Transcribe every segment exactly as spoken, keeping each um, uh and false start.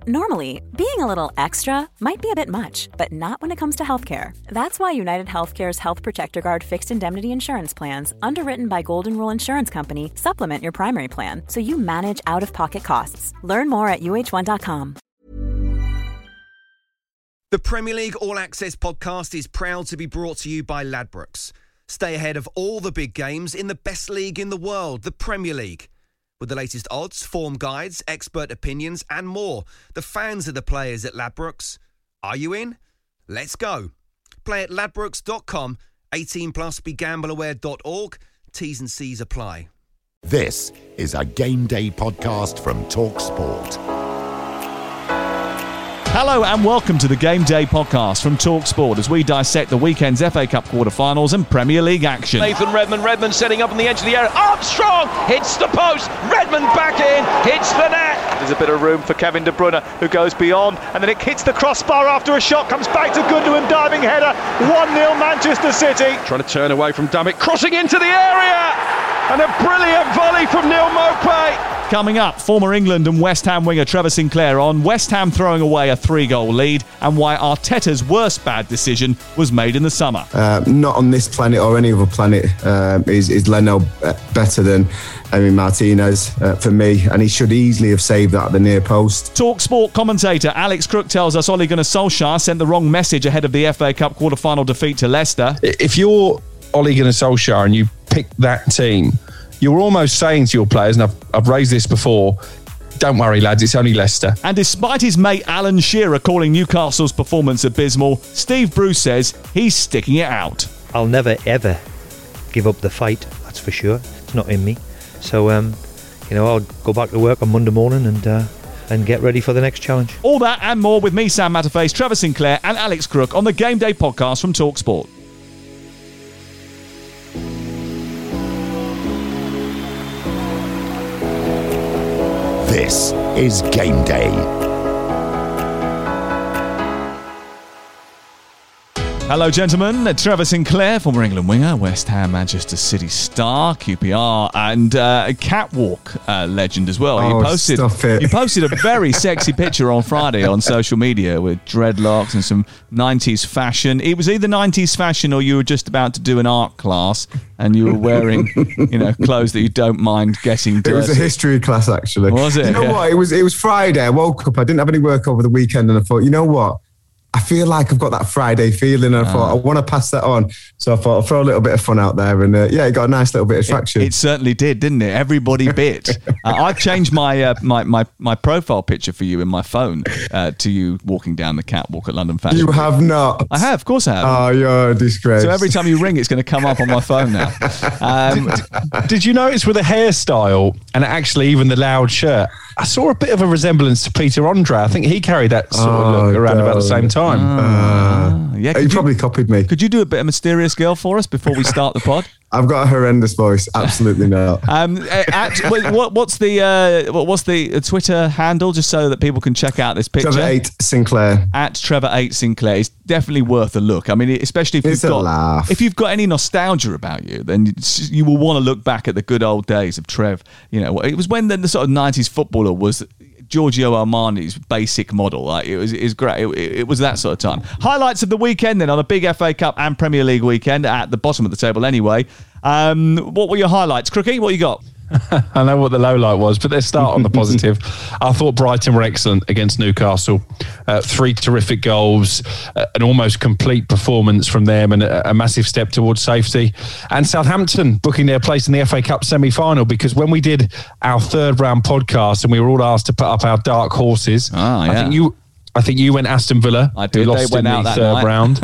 Normally, being a little extra might be a bit much, but not when it comes to healthcare. That's why United Healthcare's Health Protector Guard fixed indemnity insurance plans, underwritten by Golden Rule Insurance Company, supplement your primary plan so you manage out-of-pocket costs. Learn more at U H one dot com. The Premier League All Access podcast is proud to be brought to you by Ladbrokes. Stay ahead of all the big games in the best league in the world, the Premier League. With the latest odds, form guides, expert opinions and more, the fans are the players at Ladbrokes. Are you in? Let's go. Play at ladbrokes dot com, eighteen plus, be gamble aware dot org. T's and C's apply. This is a Game Day podcast from TalkSport. Hello and welcome to the Game Day podcast from TalkSport as we dissect the weekend's F A Cup quarter-finals and Premier League action. Nathan Redmond, Redmond setting up on the edge of the area. Armstrong hits the post. Redmond back in, hits the net. There's a bit of room for Kevin De Bruyne, who goes beyond, and then it hits the crossbar after a shot, comes back to Gundogan, diving header. one nil Manchester City. Trying to turn away from Dummett, crossing into the area, and a brilliant volley from Neil Maupay. Coming up, former England and West Ham winger Trevor Sinclair on West Ham throwing away a three-goal lead and why Arteta's worst bad decision was made in the summer. Uh, not on this planet or any other planet uh, is, is Leno better than Emi Martinez uh, for me, and he should easily have saved that at the near post. TalkSport commentator Alex Crook tells us Ole Gunnar Solskjaer sent the wrong message ahead of the F A Cup quarter-final defeat to Leicester. If you're Ole Gunnar Solskjaer and you pick that team, you're almost saying to your players, and I've, I've raised this before, don't worry, lads, it's only Leicester. And despite his mate Alan Shearer calling Newcastle's performance abysmal, Steve Bruce says he's sticking it out. I'll never, ever give up the fight, that's for sure. It's not in me. So, um, you know, I'll go back to work on Monday morning and uh, and get ready for the next challenge. All that and more with me, Sam Matterface, Trevor Sinclair and Alex Crook on the Game Day podcast from TalkSport. This is Game Day. Hello, gentlemen. Trevor Sinclair, former England winger, West Ham, Manchester City star, Q P R, and uh, a catwalk uh, legend as well. Oh, you posted, stop it. You posted a very sexy picture on Friday on social media with dreadlocks and some nineties fashion. It was either nineties fashion or you were just about to do an art class and you were wearing, you know, clothes that you don't mind getting dirty. It was a history class, actually. Was it? You know Yeah. what? It was, it was Friday. I woke up. I didn't have any work over the weekend, and I thought, you know what? I feel like I've got that Friday feeling, and I thought I want to pass that on. So I thought I'll throw a little bit of fun out there, and uh, yeah, it got a nice little bit of traction. It, it certainly did, didn't it? Everybody bit. uh, I've changed my, uh, my my my profile picture for you in my phone uh, to you walking down the catwalk at London Fashion You Week. have not. I have, of course I have. Oh, you're a disgrace. So every time you ring, it's going to come up on my phone now. Um, Did you notice with the hairstyle and actually even the loud shirt, I saw a bit of a resemblance to Peter Andre. I think he carried that sort of Oh, look around no. about the same time. Uh, yeah, he could you, probably copied me. could you do a bit of Mysterious Girl for us before we start the pod? I've got a horrendous voice. Absolutely not. Um, at, what, what's the uh, what's the Twitter handle, just so that people can check out this picture? Trevor eight Sinclair. At Trevor eight Sinclair. It's definitely worth a look. I mean, especially if It's you've a got laugh. if you've got any nostalgia about you, then you, you will want to look back at the good old days of Trev. You know, it was when the, the sort of nineties footballer was Giorgio Armani's basic model. Like it was, it was great. It, it was that sort of time. Highlights of the weekend then on a big F A Cup and Premier League weekend at the bottom of the table anyway. Um, what were your highlights, Crookie? What you got? I know what the low light was, but let's start on the positive. I thought Brighton were excellent against Newcastle. Uh, three terrific goals, uh, an almost complete performance from them, and a, a massive step towards safety. And Southampton booking their place in the F A Cup semi-final, because when we did our third round podcast and we were all asked to put up our dark horses, Ah, yeah. I think you. I think you went Aston Villa. I did. Who lost They went in out the that third night. round.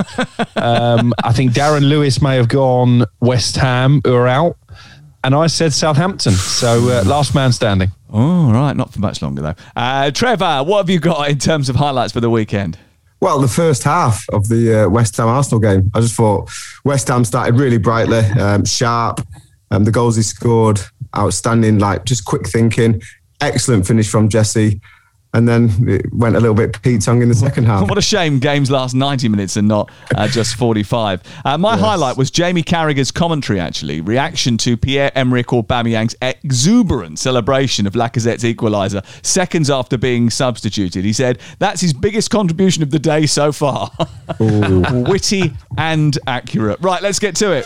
um, I think Darren Lewis may have gone West Ham, who are out. And I said Southampton. So uh, last man standing. Oh, right. Not for much longer, though. Uh, Trevor, what have you got in terms of highlights for the weekend? Well, the first half of the uh, West Ham Arsenal game, I just thought West Ham started really brightly, um, sharp. Um, the goals he scored, outstanding, like just quick thinking. Excellent finish from Jesse. And then it went a little bit Pete-Tong in the second half. What a shame games last ninety minutes and not uh, just forty-five. Uh, my yes. highlight was Jamie Carragher's commentary, actually. Reaction to Pierre-Emerick Aubameyang's exuberant celebration of Lacazette's equaliser seconds after being substituted. He said, that's his biggest contribution of the day so far. Witty and accurate. Right, let's get to it.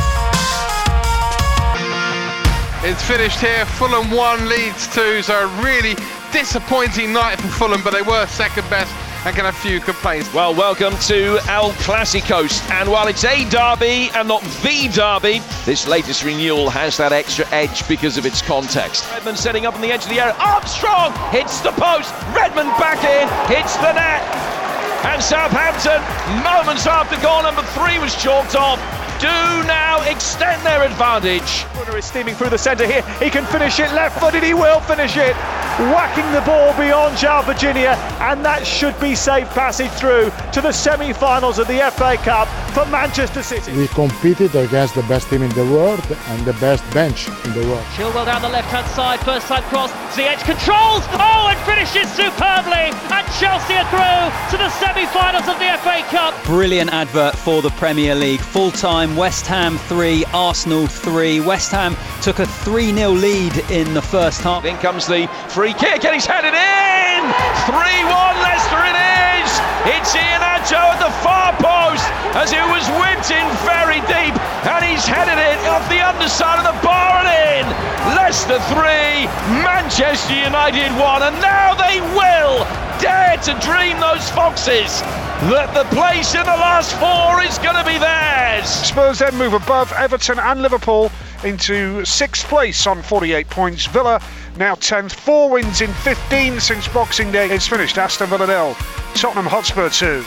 It's finished here. Fulham one, Leeds two. So a really disappointing night for Fulham, but they were second best and get a few complaints. Well, welcome to El Clasicos. And while it's a derby and not the derby, this latest renewal has that extra edge because of its context. Redmond setting up on the edge of the area. Armstrong hits the post. Redmond back in, hits the net. And Southampton, moments after goal number three was chalked off, do now extend their advantage. Brunner is steaming through the centre here. He can finish it left-footed. He will finish it. Whacking the ball beyond João Virginia, and that should be safe passage through to the semi-finals of the F A Cup for Manchester City. We competed against the best team in the world and the best bench in the world. Chilwell down the left-hand side, first time cross. Ziyech controls, oh, and finishes superbly. And Chelsea are through to the semi-finals of the F A Cup. Brilliant advert for the Premier League. Full-time, West Ham three, Arsenal three. West Ham took a three nil lead in the first half. In comes the free kick and he's headed in! three one Leicester it is! It's Iheanacho at the far post as it was whipped in very deep, and he's headed it off the underside of the bar and in! Leicester three, Manchester United one, and now they will dare to dream, those Foxes, that the place in the last four is going to be theirs. Spurs then move above Everton and Liverpool into sixth place on forty-eight points. Villa now tenth, four wins in fifteen since Boxing Day. It's finished. Aston Villa nil, Tottenham Hotspur two.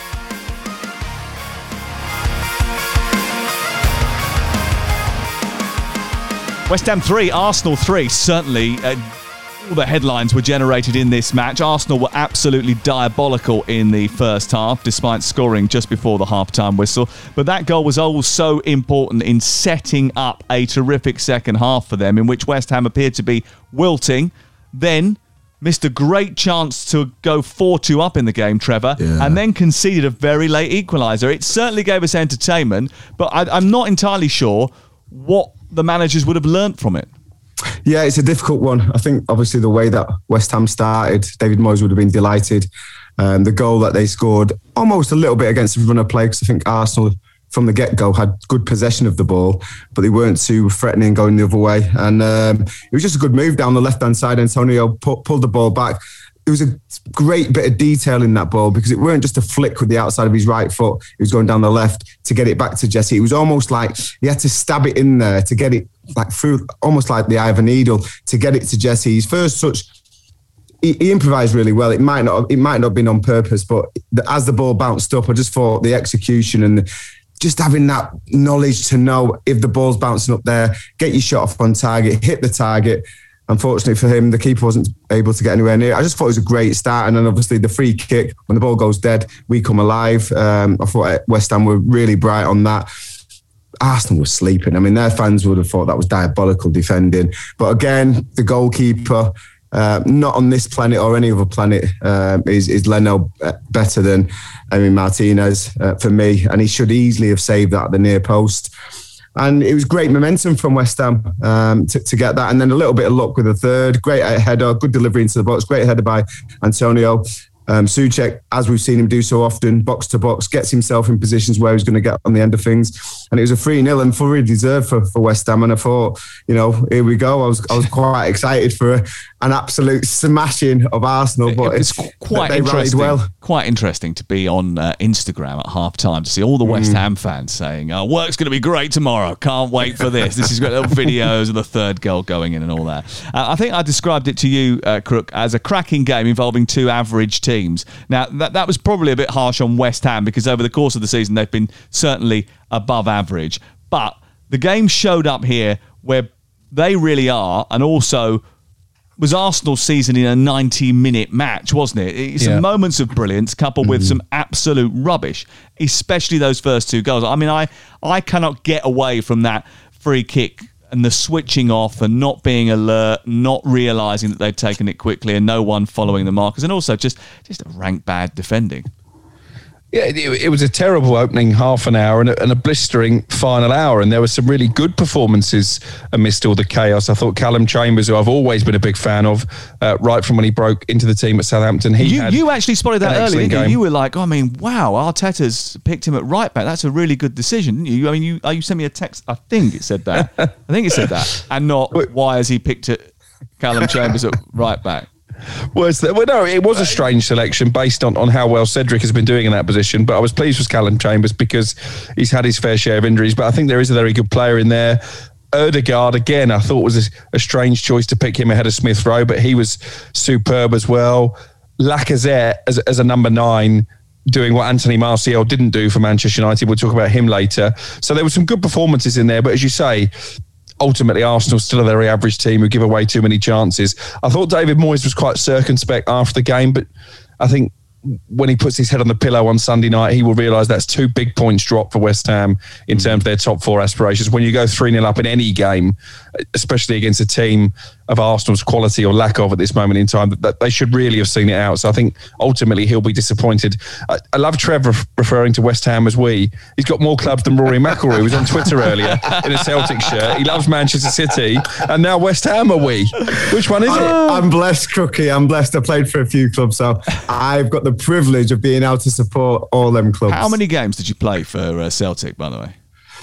West Ham three, Arsenal three. Certainly uh, all the headlines were generated in this match. Arsenal were absolutely diabolical in the first half, despite scoring just before the half-time whistle. But that goal was also important in setting up a terrific second half for them, in which West Ham appeared to be wilting, then missed a great chance to go four two up in the game, Trevor, yeah. and then conceded a very late equaliser. It certainly gave us entertainment, but I, I'm not entirely sure what the managers would have learnt from it. Yeah, it's a difficult one. I think obviously the way that West Ham started, David Moyes would have been delighted. Um, the goal that they scored almost a little bit against the run of play, because I think Arsenal from the get-go had good possession of the ball, but they weren't too threatening going the other way. And um, it was just a good move down the left-hand side. Antonio pu- pulled the ball back. There was a great bit of detail in that ball, because it weren't just a flick with the outside of his right foot. He was going down the left to get it back to Jesse. It was almost like he had to stab it in there to get it like through, almost like the eye of a needle, to get it to Jesse. His first touch, he, he improvised really well. It might not, it might not have been on purpose, but the, as the ball bounced up, I just thought the execution and the, just having that knowledge to know if the ball's bouncing up there, get your shot off on target, hit the target. Unfortunately for him, the keeper wasn't able to get anywhere near. I just thought it was a great start. And then obviously the free kick, when the ball goes dead, we come alive. Um, I thought West Ham were really bright on that. Arsenal was sleeping. I mean, their fans would have thought that was diabolical defending. But again, the goalkeeper, uh, not on this planet or any other planet, uh, is, is Leno better than Emi Martinez uh, for me. And he should easily have saved that at the near post. And it was great momentum from West Ham um, to, to get that. And then a little bit of luck with the third. Great header, good delivery into the box. Great header by Antonio. Um, Souček, as we've seen him do so often, box to box, gets himself in positions where he's going to get on the end of things. And it was a three nil and fully deserved for, for West Ham. And I thought, you know, here we go. I was I was quite excited for a, an absolute smashing of Arsenal. But it's quite they interesting. Well. Quite interesting to be on uh, Instagram at half time to see all the West mm. Ham fans saying, oh, work's going to be great tomorrow. Can't wait for this. This is great. Little videos of the third goal going in and all that. Uh, I think I described it to you, uh, Crook, as a cracking game involving two average teams. Now, that, that was probably a bit harsh on West Ham, because over the course of the season, they've been certainly above average. But the game showed up here where they really are, and also was Arsenal's season in a ninety-minute match, wasn't it? It's yeah. Some moments of brilliance coupled mm-hmm. with some absolute rubbish, especially those first two goals. I mean, I, I cannot get away from that free kick and the switching off and not being alert, not realising that they'd taken it quickly and no one following the markers, and also just, just a rank bad defending. Yeah, it, it was a terrible opening half an hour and a, and a blistering final hour. And there were some really good performances amidst all the chaos. I thought Callum Chambers, who I've always been a big fan of, uh, right from when he broke into the team at Southampton, he you, had you actually spotted that earlier, didn't you? Game. You were like, oh, I mean, wow, Arteta's picked him at right back. That's a really good decision, didn't you? I mean, you, you sent me a text. I think it said that. I think it said that. And not, why has he picked it, Callum Chambers at right back? Was that, well, no, it was a strange selection based on, on how well Cedric has been doing in that position. But I was pleased with Callum Chambers because he's had his fair share of injuries. But I think there is a very good player in there. Ødegaard, again, I thought was a, a strange choice to pick him ahead of Smith Rowe, but he was superb as well. Lacazette as, as a number nine, doing what Anthony Martial didn't do for Manchester United. We'll talk about him later. So there were some good performances in there. But as you say, ultimately, Arsenal's still a very average team who give away too many chances. I thought David Moyes was quite circumspect after the game, but I think when he puts his head on the pillow on Sunday night, he will realise that's two big points dropped for West Ham in terms of their top four aspirations. When you go three nil up in any game, especially against a team of Arsenal's quality or lack of at this moment in time, that they should really have seen it out. So I think ultimately he'll be disappointed. I, I love Trevor referring to West Ham as we. He's got more clubs than Rory McIlroy, who was on Twitter earlier in a Celtic shirt. He loves Manchester City, and now West Ham are we. Which one is it? I'm blessed, Crookie. I'm blessed. I played for a few clubs, so I've got the privilege of being able to support all them clubs. How many games did you play for uh, Celtic, by the way?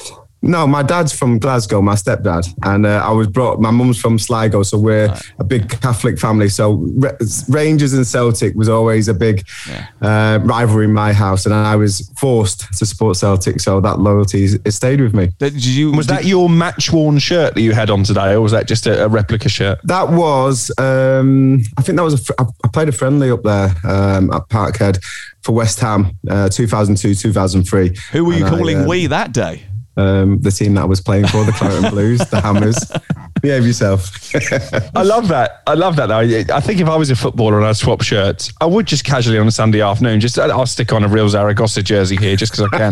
No, my dad's from Glasgow, my stepdad, and uh, I was brought. My mum's from Sligo, so we're right. a big Catholic family. So Rangers and Celtic was always a big yeah. uh, rivalry in my house, and I was forced to support Celtic. So that loyalty it stayed with me. Did you, was that your match-worn shirt that you had on today, or was that just a, a replica shirt? That was. Um, I think that was. A, I played a friendly up there um, at Parkhead for West Ham, uh, two thousand two, two thousand three. Who were you and calling I, um, we that day? Um, the team that I was playing for, the Claret Blues, the Hammers. Behave yourself. I love that. I love that, though. I think if I was a footballer and I'd swap shirts, I would just casually on a Sunday afternoon, just I'll stick on a real Zaragoza jersey here just because I can.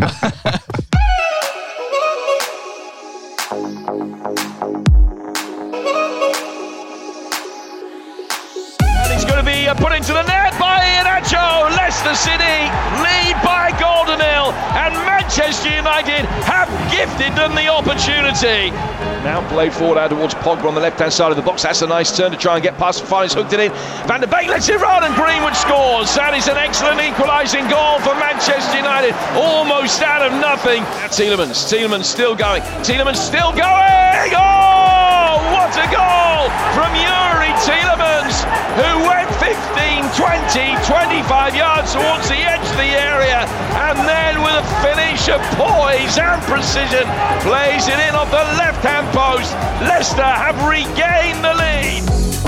And it's going to be put into the net by Iheanacho. Leicester City lead by goal to nil, and Manchester United have gifted them the opportunity. Now played forward out towards Pogba on the left-hand side of the box. That's a nice turn to try and get past. Finds hooked it in. Van der Beek lets it run, and Greenwood scores. That is an excellent equalising goal for Manchester United, almost out of nothing. Now Tielemans, Tielemans still going. Tielemans still going. Oh, what a goal from Yuri Tielemans, who went fifteen, twenty, twenty-five yards towards the edge of the area, and then with a finish of poise and precision, plays it in off the left-hand post. Leicester have regained the lead.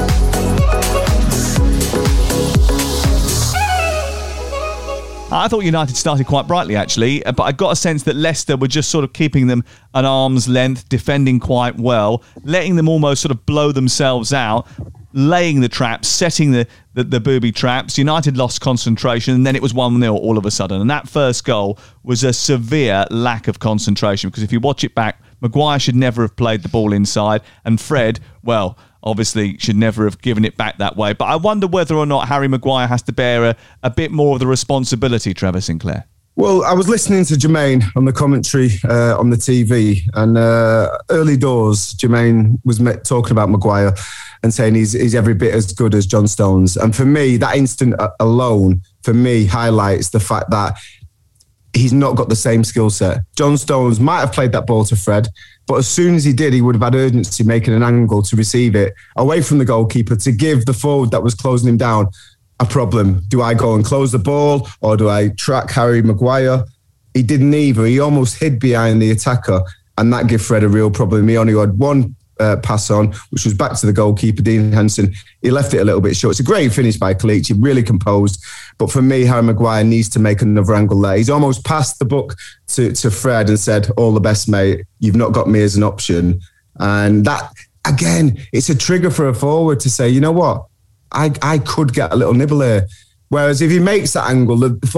I thought United started quite brightly, actually, but I got a sense that Leicester were just sort of keeping them at arm's length, defending quite well, letting them almost sort of blow themselves out, laying the traps, setting the, the, the booby traps. United lost concentration, and then it was one nil all of a sudden. And that first goal was a severe lack of concentration, because if you watch it back, Maguire should never have played the ball inside, and Fred, well, obviously should never have given it back that way. But I wonder whether or not Harry Maguire has to bear a, a bit more of the responsibility, Trevor Sinclair. Well, I was listening to Jermaine on the commentary uh, on the T V, and uh, early doors, Jermaine was met, talking about Maguire and saying he's, he's every bit as good as John Stones. And for me, that instant alone, for me, highlights the fact that he's not got the same skill set. John Stones might have played that ball to Fred, but as soon as he did, he would have had urgency making an angle to receive it away from the goalkeeper to give the forward that was closing him down a problem. Do I go and close the ball, or do I track Harry Maguire? He didn't either. He almost hid behind the attacker, and that gave Fred a real problem. He only had one uh, pass on, which was back to the goalkeeper, Dean Henderson. He left it a little bit short. It's a great finish by Kalichi, really composed. But for me, Harry Maguire needs to make another angle there. He's almost passed the buck to, to Fred and said, all the best, mate. You've not got me as an option. And that, again, it's a trigger for a forward to say, you know what? I, I could get a little nibble here. Whereas if he makes that angle, the forwards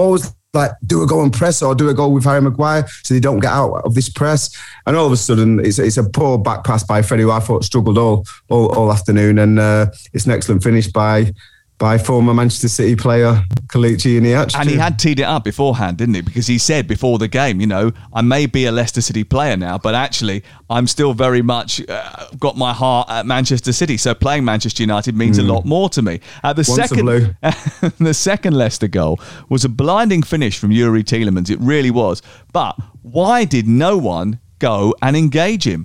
like, do a go and press or do a go with Harry Maguire so they don't get out of this press. And all of a sudden, it's, it's a poor back pass by Freddie, who I thought struggled all all, all afternoon. And uh, it's an excellent finish by by former Manchester City player Kelechi Iheanacho. And he had teed it up beforehand, didn't he? Because he said before the game, you know, I may be a Leicester City player now, but actually I'm still very much uh, got my heart at Manchester City. So playing Manchester United means mm. a lot more to me. Uh, the Once second, the second Leicester goal was a blinding finish from Yuri Tielemans. It really was. But why did no one go and engage him?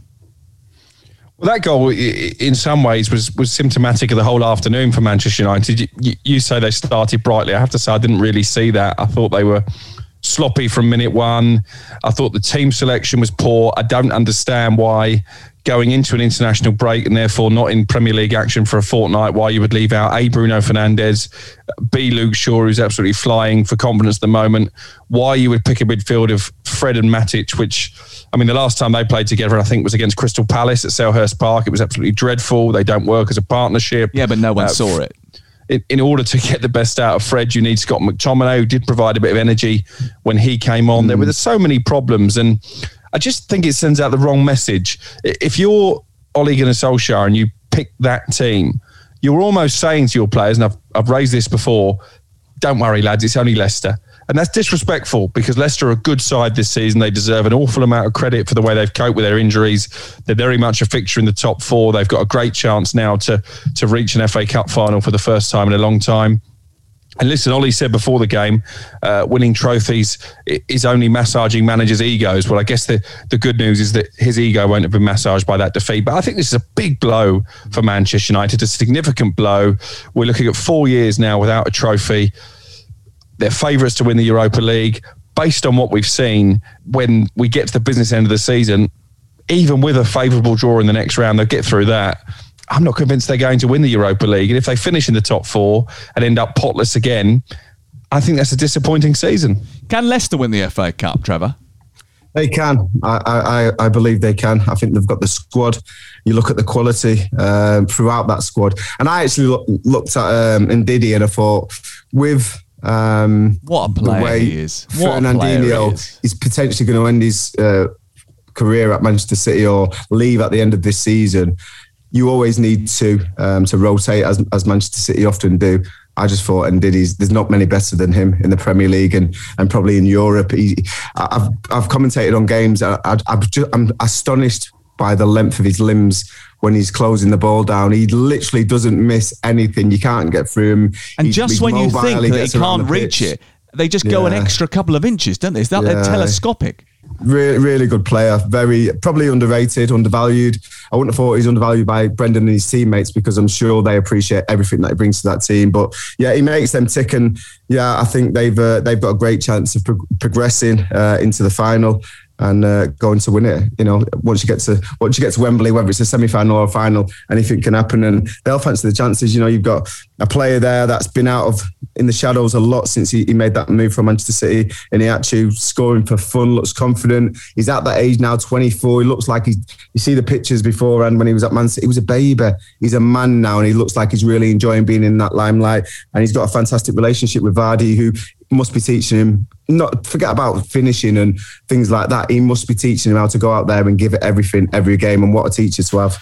Well, that goal, in some ways, was was symptomatic of the whole afternoon for Manchester United. You, you say they started brightly. I have to say I didn't really see that. I thought they were sloppy from minute one. I thought the team selection was poor. I don't understand why going into an international break and therefore not in Premier League action for a fortnight, why you would leave out A, Bruno Fernandes, B, Luke Shaw, who's absolutely flying for confidence at the moment, why you would pick a midfield of Fred and Matic, which, I mean, the last time they played together, I think, was against Crystal Palace at Selhurst Park. It was absolutely dreadful. They don't work as a partnership. Yeah, but no one uh, saw it. In, in order to get the best out of Fred, you need Scott McTominay, who did provide a bit of energy when he came on. Mm. There were so many problems, and I just think it sends out the wrong message. If you're Ole Gunnar Solskjaer and you pick that team, you're almost saying to your players, and I've, I've raised this before, don't worry, lads, it's only Leicester. And that's disrespectful because Leicester are a good side this season. They deserve an awful amount of credit for the way they've coped with their injuries. They're very much a fixture in the top four. They've got a great chance now to, to reach an F A Cup final for the first time in a long time. And listen, Ollie said before the game, uh, winning trophies is only massaging managers' egos. Well, I guess the, the good news is that his ego won't have been massaged by that defeat. But I think this is a big blow for Manchester United, a significant blow. We're looking at four years now without a trophy. They're favourites to win the Europa League. Based on what we've seen, when we get to the business end of the season, even with a favourable draw in the next round, they'll get through that. I'm not convinced they're going to win the Europa League. And if they finish in the top four and end up potless again, I think that's a disappointing season. Can Leicester win the F A Cup, Trevor? They can. I, I, I believe they can. I think they've got the squad. You look at the quality um, throughout that squad. And I actually look, looked at um, Ndidi and I thought, with um, what a player the way he is. What Fernandinho is. is potentially going to end his uh, career at Manchester City or leave at the end of this season, you always need to um, to rotate, as as Manchester City often do. I just thought, and Ndidi's, there's not many better than him in the Premier League and and probably in Europe. He, I've I've commentated on games. I, I, I'm, just, I'm astonished by the length of his limbs when he's closing the ball down. He literally doesn't miss anything. You can't get through him. And he's, just he's when mobile, you think he that he can't reach it, they just go yeah. an extra couple of inches, don't they? Is that yeah. telescopic? Really, really good player. Very, probably underrated, undervalued. I wouldn't have thought he's undervalued by Brendan and his teammates because I'm sure they appreciate everything that he brings to that team. But yeah, he makes them tick, and yeah, I think they've uh, they've got a great chance of pro- progressing uh, into the final and uh, going to win it. You know, once you get to once you get to Wembley, whether it's a semi-final or a final, anything can happen, and they'll fancy the chances. You know, you've got a player there that's been out of in the shadows a lot since he, he made that move from Manchester City, and he actually scoring for fun, looks confident. He's at that age now, twenty-four. He looks like he's. You see the pictures beforehand when he was at Man City. He was a baby. He's a man now, and he looks like he's really enjoying being in that limelight. And he's got a fantastic relationship with Vardy, who must be teaching him. Not forget about finishing and things like that. He must be teaching him how to go out there and give it everything every game. And what a teacher to have.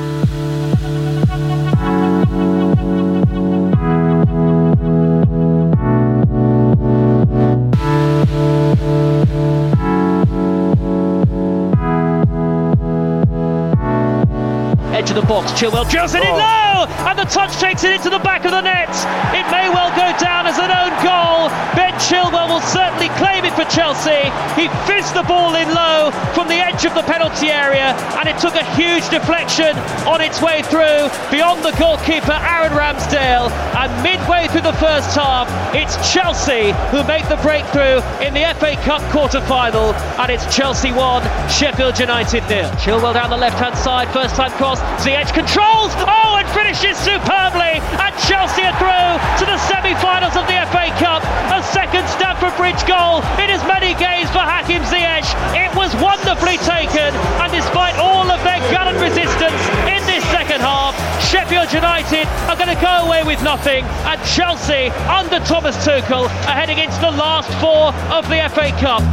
Edge of the box, Chilwell drills it in low, and the touch takes it into the back of the net. It may well go down as an own goal. Ben Chilwell will certainly claim it for Chelsea. He fizzed the ball in low from the edge of the penalty area, and it took a huge deflection on its way through beyond the goalkeeper Aaron Ramsdale. And midway through the first half, it's Chelsea who make the breakthrough in the F A Cup quarter-final, and it's Chelsea one, Sheffield United nil. Chilwell down the left-hand side, first time cross. Ziyech controls, oh, and finishes superbly, and Chelsea are through to the semi-finals of the F A Cup. A second Stamford Bridge goal in as many games for Hakim Ziyech. It was wonderfully taken, and despite all of their gallant resistance in this second half, Sheffield United United are going to go away with nothing, and Chelsea, under Thomas Tuchel, are heading into the last four of the F A Cup.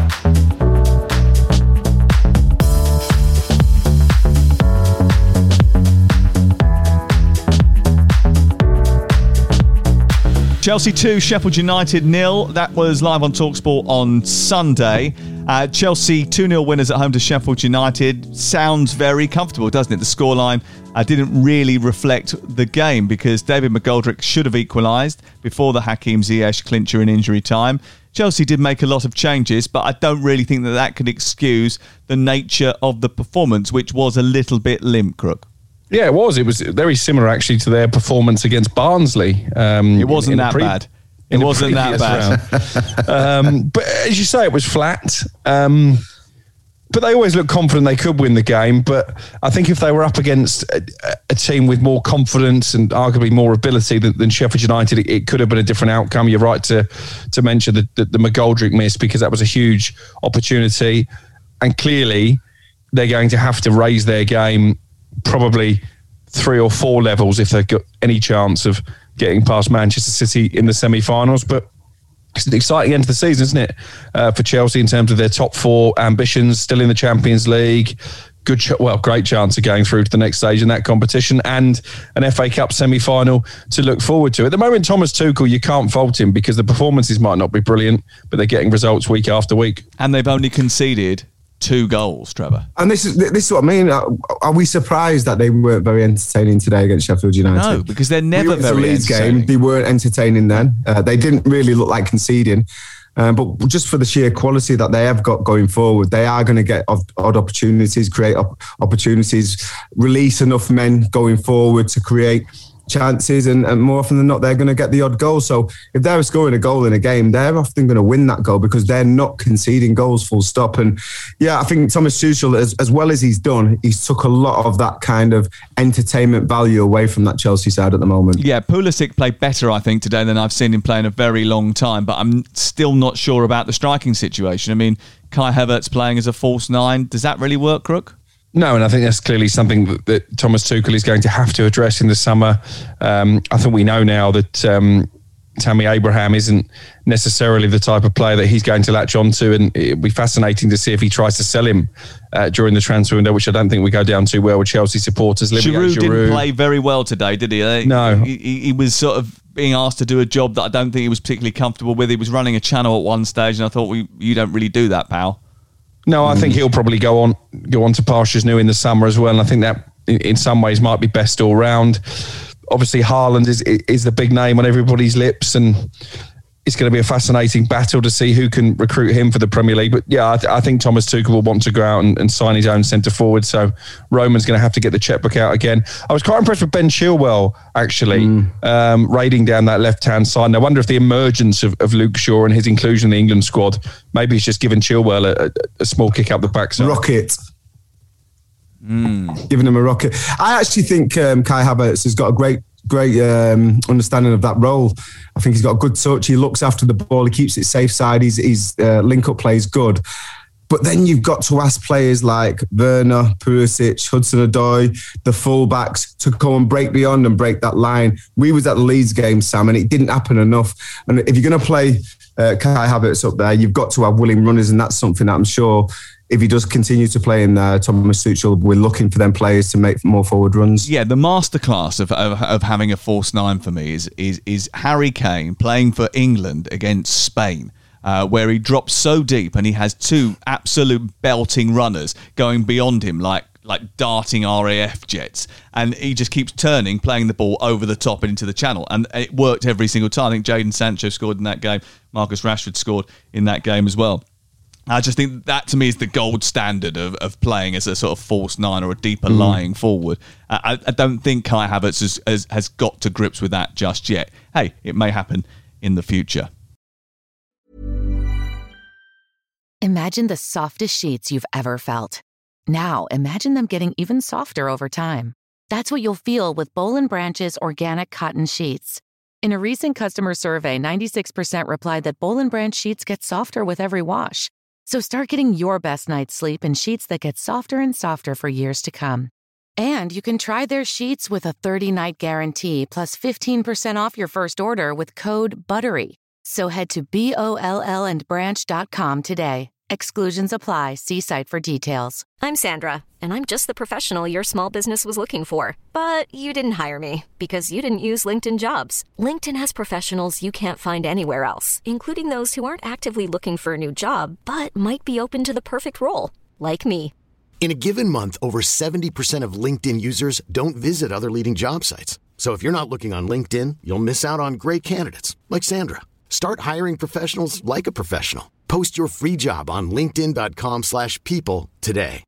Chelsea two, Sheffield United nil. That was live on TalkSport on Sunday. Uh, Chelsea two nil winners at home to Sheffield United. Sounds very comfortable, doesn't it? The scoreline uh, didn't really reflect the game because David McGoldrick should have equalised before the Hakim Ziyech clincher in injury time. Chelsea did make a lot of changes, but I don't really think that that could excuse the nature of the performance, which was a little bit limp, Crook. Yeah, it was. It was very similar, actually, to their performance against Barnsley. Um, it wasn't in, in that pre- bad. It wasn't that bad. um, but as you say, it was flat. Um, but they always looked confident they could win the game. But I think if they were up against a, a team with more confidence and arguably more ability than, than Sheffield United, it, it could have been a different outcome. You're right to to mention the, the, the McGoldrick miss because that was a huge opportunity. And clearly, they're going to have to raise their game probably three or four levels if they've got any chance of getting past Manchester City in the semi-finals. But it's an exciting end to the season, isn't it, uh, for Chelsea in terms of their top four ambitions, still in the Champions League. Good, ch- well, great chance of going through to the next stage in that competition and an F A Cup semi-final to look forward to. At the moment, Thomas Tuchel, you can't fault him because the performances might not be brilliant, but they're getting results week after week. And they've only conceded two goals, Trevor. And this is this is what I mean. Are, are we surprised that they weren't very entertaining today against Sheffield United? No, because they're never we very the Leeds entertaining. game, they weren't entertaining then. Uh, they didn't really look like conceding. Um, but just for the sheer quality that they have got going forward, they are going to get odd, odd opportunities, create op- opportunities, release enough men going forward to create chances, and, and more often than not, they're going to get the odd goal. So if they're scoring a goal in a game, they're often going to win that goal because they're not conceding goals full stop. And yeah, I think Thomas Tuchel, as, as well as he's done, he's took a lot of that kind of entertainment value away from that Chelsea side at the moment. Yeah, Pulisic played better, I think, today than I've seen him play in a very long time, but I'm still not sure about the striking situation. I mean, Kai Havertz playing as a false nine, does that really work, Crook? No, and I think that's clearly something that, that Thomas Tuchel is going to have to address in the summer. Um, I think we know now that um, Tammy Abraham isn't necessarily the type of player that he's going to latch onto, and it'll be fascinating to see if he tries to sell him uh, during the transfer window, which I don't think we go down too well with Chelsea supporters. Giroud, Giroud didn't play very well today, did he? Uh, No. He, he was sort of being asked to do a job that I don't think he was particularly comfortable with. He was running a channel at one stage, and I thought, well, you don't really do that, pal. No, I think he'll probably go on go on to pastures new in the summer as well. And I think that in, in some ways might be best all round. Obviously, Haaland is is the big name on everybody's lips, and it's going to be a fascinating battle to see who can recruit him for the Premier League. But yeah, I, th- I think Thomas Tuchel will want to go out and, and sign his own centre forward. So Roman's going to have to get the checkbook out again. I was quite impressed with Ben Chilwell, actually, mm. um, raiding down that left-hand side. And I wonder if the emergence of, of Luke Shaw and his inclusion in the England squad, maybe he's just given Chilwell a, a, a small kick up the backside. Rocket. Mm. Giving him a rocket. I actually think um, Kai Havertz has got a great great um, understanding of that role. I think he's got a good touch. He looks after the ball. He keeps it safe side. His, his uh, link-up play is good. But then you've got to ask players like Werner, Pulisic, Hudson-Odoi, the fullbacks to go and break beyond and break that line. We was at the Leeds game, Sam, and it didn't happen enough. And if you're going to play uh, Kai Havertz up there, you've got to have willing runners, and that's something that I'm sure if he does continue to play in there, Thomas Tuchel, we're looking for them players to make more forward runs. Yeah, the masterclass of, of of having a false nine for me is is is Harry Kane playing for England against Spain, uh, where he drops so deep and he has two absolute belting runners going beyond him like like darting R A F jets, and he just keeps turning, playing the ball over the top and into the channel, and it worked every single time. I think Jadon Sancho scored in that game, Marcus Rashford scored in that game as well. I just think that, to me, is the gold standard of, of playing as a sort of false nine or a deeper mm. lying forward. I, I don't think Kai Havertz has, has, has got to grips with that just yet. Hey, it may happen in the future. Imagine the softest sheets you've ever felt. Now, imagine them getting even softer over time. That's what you'll feel with Boll and Branch's organic cotton sheets. In a recent customer survey, ninety-six percent replied that Boll and Branch sheets get softer with every wash. So start getting your best night's sleep in sheets that get softer and softer for years to come. And you can try their sheets with a thirty-night guarantee plus fifteen percent off your first order with code BUTTERY. So head to B O L L and branch dot com today. Exclusions apply. See site for details. I'm Sandra, and I'm just the professional your small business was looking for. But you didn't hire me because you didn't use LinkedIn Jobs. LinkedIn has professionals you can't find anywhere else, including those who aren't actively looking for a new job, but might be open to the perfect role, like me. In a given month, over seventy percent of LinkedIn users don't visit other leading job sites. So if you're not looking on LinkedIn, you'll miss out on great candidates like Sandra. Start hiring professionals like a professional. Post your free job on linkedin dot com slash people today.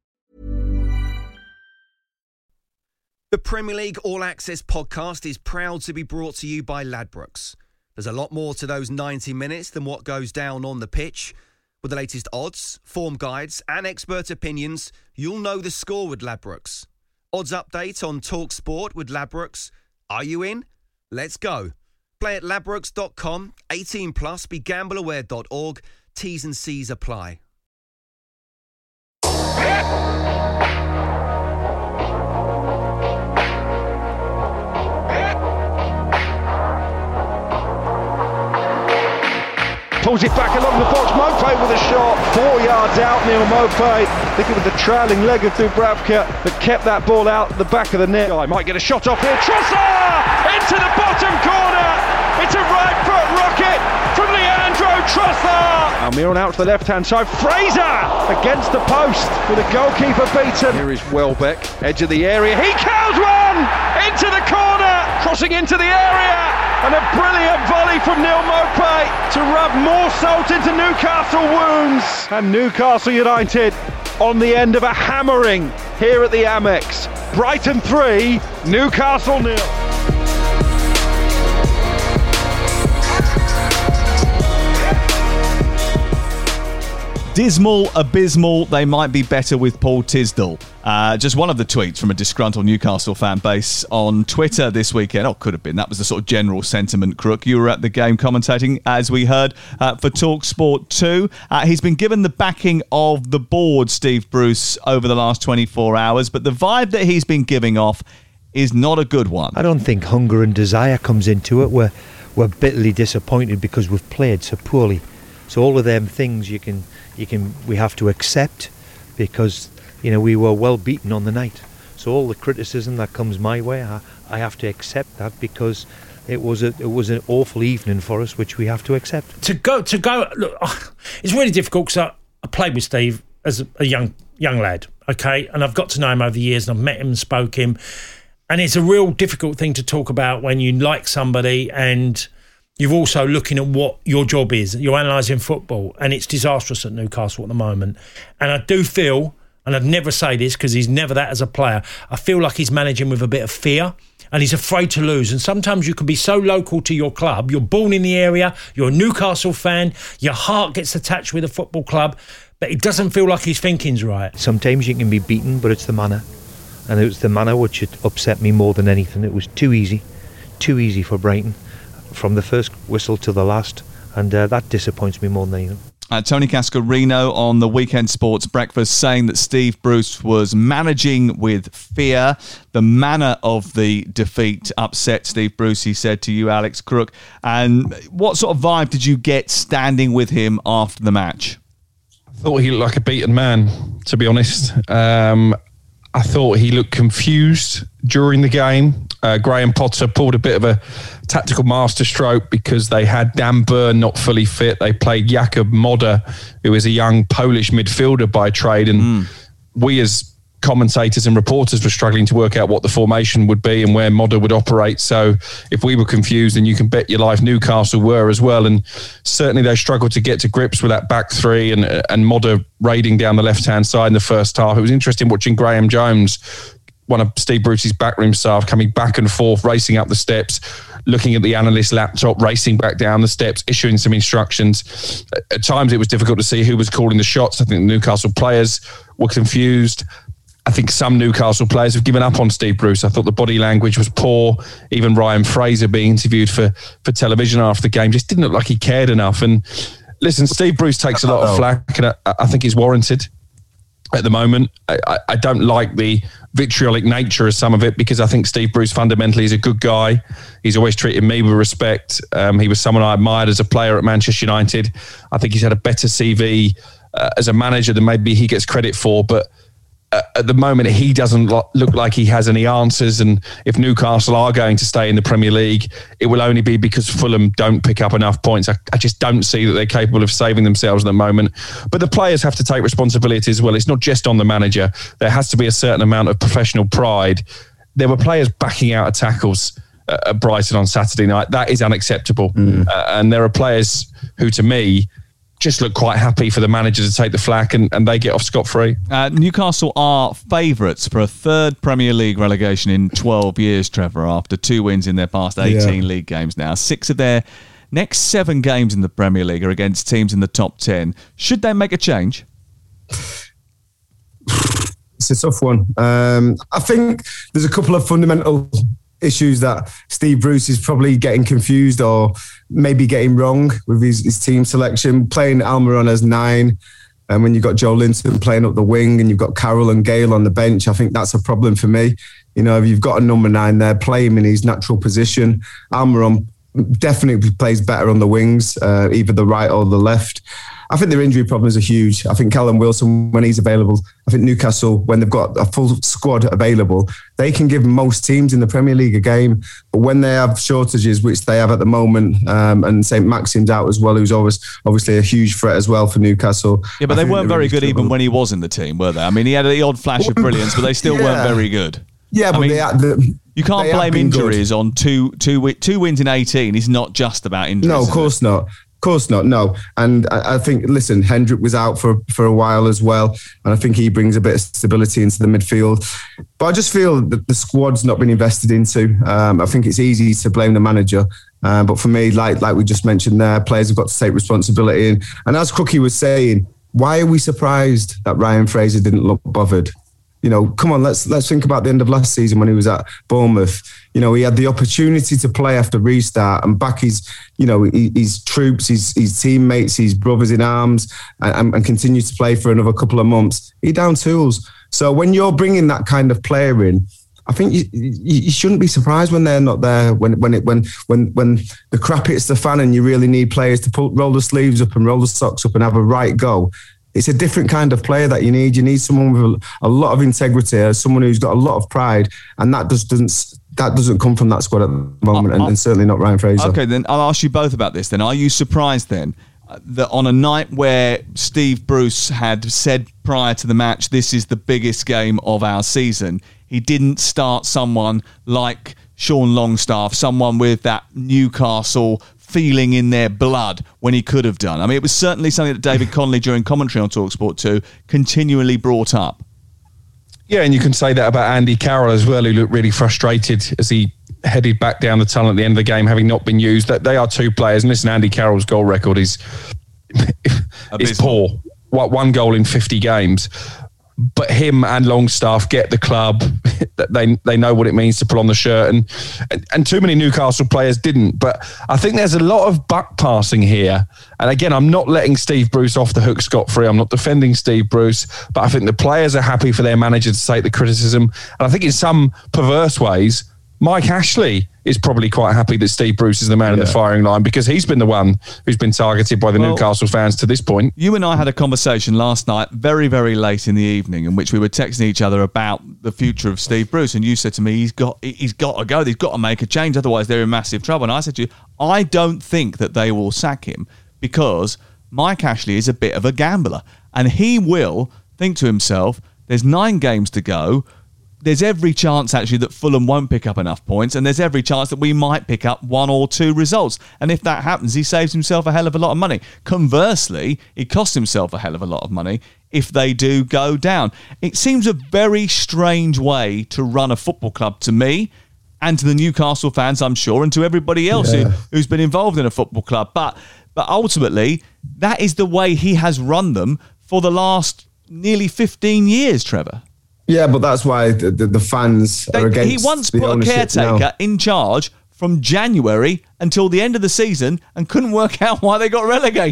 The Premier League All Access podcast is proud to be brought to you by Ladbrokes. There's a lot more to those ninety minutes than what goes down on the pitch. With the latest odds, form guides and expert opinions, you'll know the score with Ladbrokes. Odds update on Talk Sport with Ladbrokes. Are you in? Let's go. Play at ladbrokes dot com, eighteen plus, be gamble aware dot org. T's and C's apply. Pulls it back along the box. Maupay with a shot. Four yards out, Neal Maupay. I think it was the trailing leg of Dubravka that kept that ball out the back of the net. I might get a shot off here. Trossard! Into the bottom corner! It's a right foot rocket from Leandro Trossard! Almiron out to the left-hand side. Fraser against the post with a goalkeeper beaten. Here is Welbeck, edge of the area. He curls one! Into the corner! Crossing into the area! And a brilliant volley from Neal Maupay to rub more salt into Newcastle wounds. And Newcastle United on the end of a hammering here at the Amex. Brighton three, Newcastle nil. Dismal, abysmal, they might be better with Paul Tisdall. Uh, just one of the tweets from a disgruntled Newcastle fan base on Twitter this weekend. Oh, could have been. That was the sort of general sentiment, Crook. You were at the game commentating, as we heard, uh, for Talk Sport two. Uh, he's been given the backing of the board, Steve Bruce, over the last twenty-four hours, but the vibe that he's been giving off is not a good one. I don't think hunger and desire comes into it. We're, we're bitterly disappointed because we've played so poorly. So all of them things you can... You can, we have to accept because, you know, we were well beaten on the night. So all the criticism that comes my way, I, I have to accept that because it was a it was an awful evening for us, which we have to accept. To go to go, look, it's really difficult because I, I played with Steve as a, a young young lad, okay, and I've got to know him over the years, and I've met him and spoke him, and it's a real difficult thing to talk about when you like somebody and you're also looking at what your job is. You're analysing football, and it's disastrous at Newcastle at the moment. And I do feel, and I'd never say this because he's never that as a player, I feel like he's managing with a bit of fear and he's afraid to lose. And sometimes you can be so local to your club. You're born in the area, you're a Newcastle fan, your heart gets attached with a football club, but it doesn't feel like his thinking's right. Sometimes you can be beaten, but it's the manner. And it was the manner which had upset me more than anything. It was too easy, too easy for Brighton. From the first whistle to the last, and uh, that disappoints me more than anything. Uh, Tony Cascarino on the Weekend Sports Breakfast saying that Steve Bruce was managing with fear. The manner of the defeat upset Steve Bruce, he said to you, Alex Crook. And what sort of vibe did you get standing with him after the match? I thought he looked like a beaten man, to be honest. Um, I thought he looked confused during the game. Uh, Graham Potter pulled a bit of a tactical masterstroke because they had Dan Burn not fully fit. They played Jakub Moder, who is a young Polish midfielder by trade. And mm. we as commentators and reporters were struggling to work out what the formation would be and where Moder would operate. So if we were confused, then you can bet your life Newcastle were as well. And certainly they struggled to get to grips with that back three and, and Moder raiding down the left-hand side in the first half. It was interesting watching Graham Jones, one of Steve Bruce's backroom staff, coming back and forth, racing up the steps, looking at the analyst laptop, racing back down the steps, issuing some instructions. At times it was difficult to see who was calling the shots. I think the Newcastle players were confused. I think some Newcastle players have given up on Steve Bruce. I thought the body language was poor. Even Ryan Fraser being interviewed for, for television after the game just didn't look like he cared enough. And listen, Steve Bruce takes a lot of flack, and I, I think he's warranted. at the moment. I, I don't like the vitriolic nature of some of it, because I think Steve Bruce fundamentally is a good guy. He's always treated me with respect. Um, he was someone I admired as a player at Manchester United. I think he's had a better C V uh, as a manager than maybe he gets credit for, but uh, at the moment he doesn't lo- look like he has any answers, and if Newcastle are going to stay in the Premier League, it will only be because Fulham don't pick up enough points. I, I just don't see that they're capable of saving themselves at the moment. But the players have to take responsibility as well. It's not just on the manager. There has to be a certain amount of professional pride. There were players backing out of tackles at Brighton on Saturday night. That is unacceptable. Mm. Uh, and there are players who, to me, just look quite happy for the manager to take the flak, and, and they get off scot-free. Uh, Newcastle are favourites for a third Premier League relegation in twelve years, Trevor, after two wins in their past eighteen yeah. league games now. Six of their next seven games in the Premier League are against teams in the top ten. Should they make a change? It's a tough one. Um, I think there's a couple of fundamental issues that Steve Bruce is probably getting confused or maybe getting wrong with his, his team selection. Playing Almiron as nine, and when you've got Joe Linton playing up the wing and you've got Carroll and Gale on the bench, I think that's a problem for me. You know, if you've got a number nine there, play him in his natural position. Almiron definitely plays better on the wings, uh, either the right or the left. I think their injury problems are huge. I think Callum Wilson, when he's available, I think Newcastle, when they've got a full squad available, they can give most teams in the Premier League a game. But when they have shortages, which they have at the moment, um, and Saint Maxim's out as well, who's always obviously a huge threat as well for Newcastle. Yeah, but I they weren't very good even when he was in the team, were they? I mean, he had the odd flash of brilliance, but they still yeah. weren't very good. Yeah, but I mean, they are, the, you can't blame injuries good. on two, two, two wins in eighteen. It's not just about injuries. No, of course not. Of course not, no. And I, I think, listen, Hendrick was out for, for a while as well, and I think he brings a bit of stability into the midfield. But I just feel that the squad's not been invested into. Um, I think it's easy to blame the manager. Um, but for me, like like we just mentioned there, players have got to take responsibility. And, and as Cookie was saying, why are we surprised that Ryan Fraser didn't look bothered? You know, come on, let's let's think about the end of last season when he was at Bournemouth. You know, he had the opportunity to play after restart and back his, you know, his, his troops, his his teammates, his brothers in arms, and, and continue to play for another couple of months. He down tools. So when you're bringing that kind of player in, I think you, you, you shouldn't be surprised when they're not there. When when it when when when the crap hits the fan and you really need players to pull, roll the sleeves up and roll the socks up and have a right go. It's a different kind of player that you need. You need someone with a, a lot of integrity, someone who's got a lot of pride, and that just doesn't that doesn't come from that squad at the moment, and, and certainly not Ryan Fraser. Okay, then I'll ask you both about this. Then, are you surprised then that on a night where Steve Bruce had said prior to the match, "This is the biggest game of our season," he didn't start someone like Sean Longstaff, someone with that Newcastle feeling in their blood when he could have done? I mean, it was certainly something that David Connolly during commentary on TalkSport two continually brought up. Yeah, and you can say that about Andy Carroll as well, who looked really frustrated as he headed back down the tunnel at the end of the game, having not been used. That they are two players, and listen, Andy Carroll's goal record is is poor. What, one goal in fifty games. But him and Longstaff get the club. They they know what it means to pull on the shirt, and, and and too many Newcastle players didn't. But I think there's a lot of buck passing here. And again, I'm not letting Steve Bruce off the hook scot-free. I'm not defending Steve Bruce, but I think the players are happy for their manager to take the criticism. And I think in some perverse ways, Mike Ashley is probably quite happy that Steve Bruce is the man yeah. in the firing line, because he's been the one who's been targeted by the well, Newcastle fans to this point. You and I had a conversation last night, very, very late in the evening, in which we were texting each other about the future of Steve Bruce. And you said to me, he's got he's got to go. He's got to make a change. Otherwise, they're in massive trouble. And I said to you, I don't think that they will sack him, because Mike Ashley is a bit of a gambler. And he will think to himself, there's nine games to go. There's every chance, actually, that Fulham won't pick up enough points, and there's every chance that we might pick up one or two results. And if that happens, he saves himself a hell of a lot of money. Conversely, he costs himself a hell of a lot of money if they do go down. It seems a very strange way to run a football club to me, and to the Newcastle fans, I'm sure, and to everybody else yeah. who, who's been involved in a football club. But, but ultimately, that is the way he has run them for the last nearly fifteen years, Trevor. Yeah, but that's why the, the, the fans they, are against. He once the put a caretaker now. in charge from January until the end of the season and couldn't work out why they got relegated.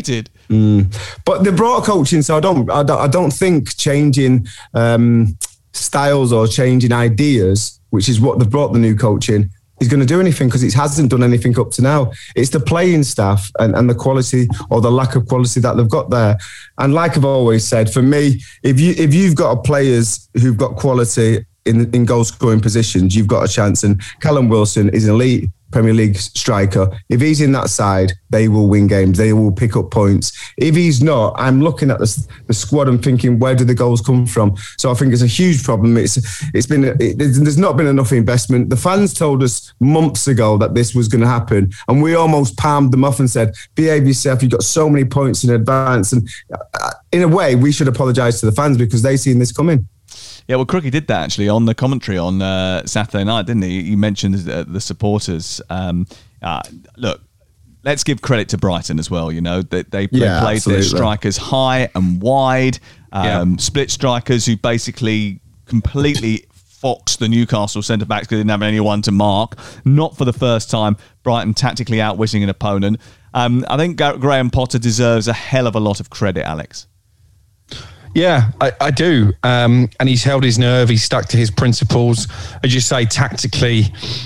Mm. But they brought coaching, so I don't, I don't, I don't think changing um, styles or changing ideas, which is what they've brought the new coach in, is going to do anything, because it hasn't done anything up to now. It's the playing staff and, and the quality or the lack of quality that they've got there. And like I've always said, for me, if you if you've got players who've got quality in in goal scoring positions, you've got a chance. And Callum Wilson is an elite Premier League striker. If he's in that side, they will win games. They will pick up points. If he's not, I'm looking at the, the squad and thinking, where do the goals come from? So I think it's a huge problem. It's it's been it, there's not been enough investment. The fans told us months ago that this was going to happen, and we almost palmed them off and said, "Behave yourself. You've got so many points in advance." And in a way, we should apologise to the fans because they seen this coming. Yeah, well, Crookie did that actually on the commentary on uh, Saturday night, didn't he? You mentioned the, the supporters. Um, uh, look, let's give credit to Brighton as well. You know, they, they, Yeah, they played absolutely. their strikers high and wide, um, Yeah. split strikers who basically completely foxed the Newcastle centre-backs because they didn't have anyone to mark. Not for the first time, Brighton tactically outwitting an opponent. Um, I think Gra- Graham Potter deserves a hell of a lot of credit, Alex. Yeah, I, I do. Um, and he's held his nerve. He's stuck to his principles. As you say, tactically,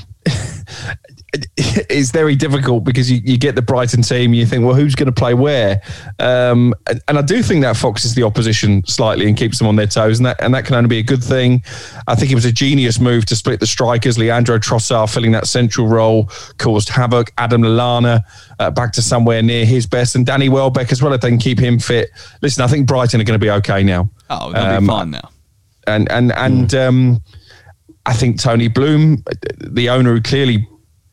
it's very difficult because you, you get the Brighton team, you think, well, who's going to play where? Um, and, and I do think that foxes the opposition slightly and keeps them on their toes, and that and that can only be a good thing. I think it was a genius move to split the strikers. Leandro Trossard filling that central role caused havoc. Adam Lallana uh, back to somewhere near his best, and Danny Welbeck as well, if they can keep him fit. Listen, I think Brighton are going to be okay now. Oh, they'll Um, be fine now. And and and Mm. um, I think Tony Bloom, the owner who clearly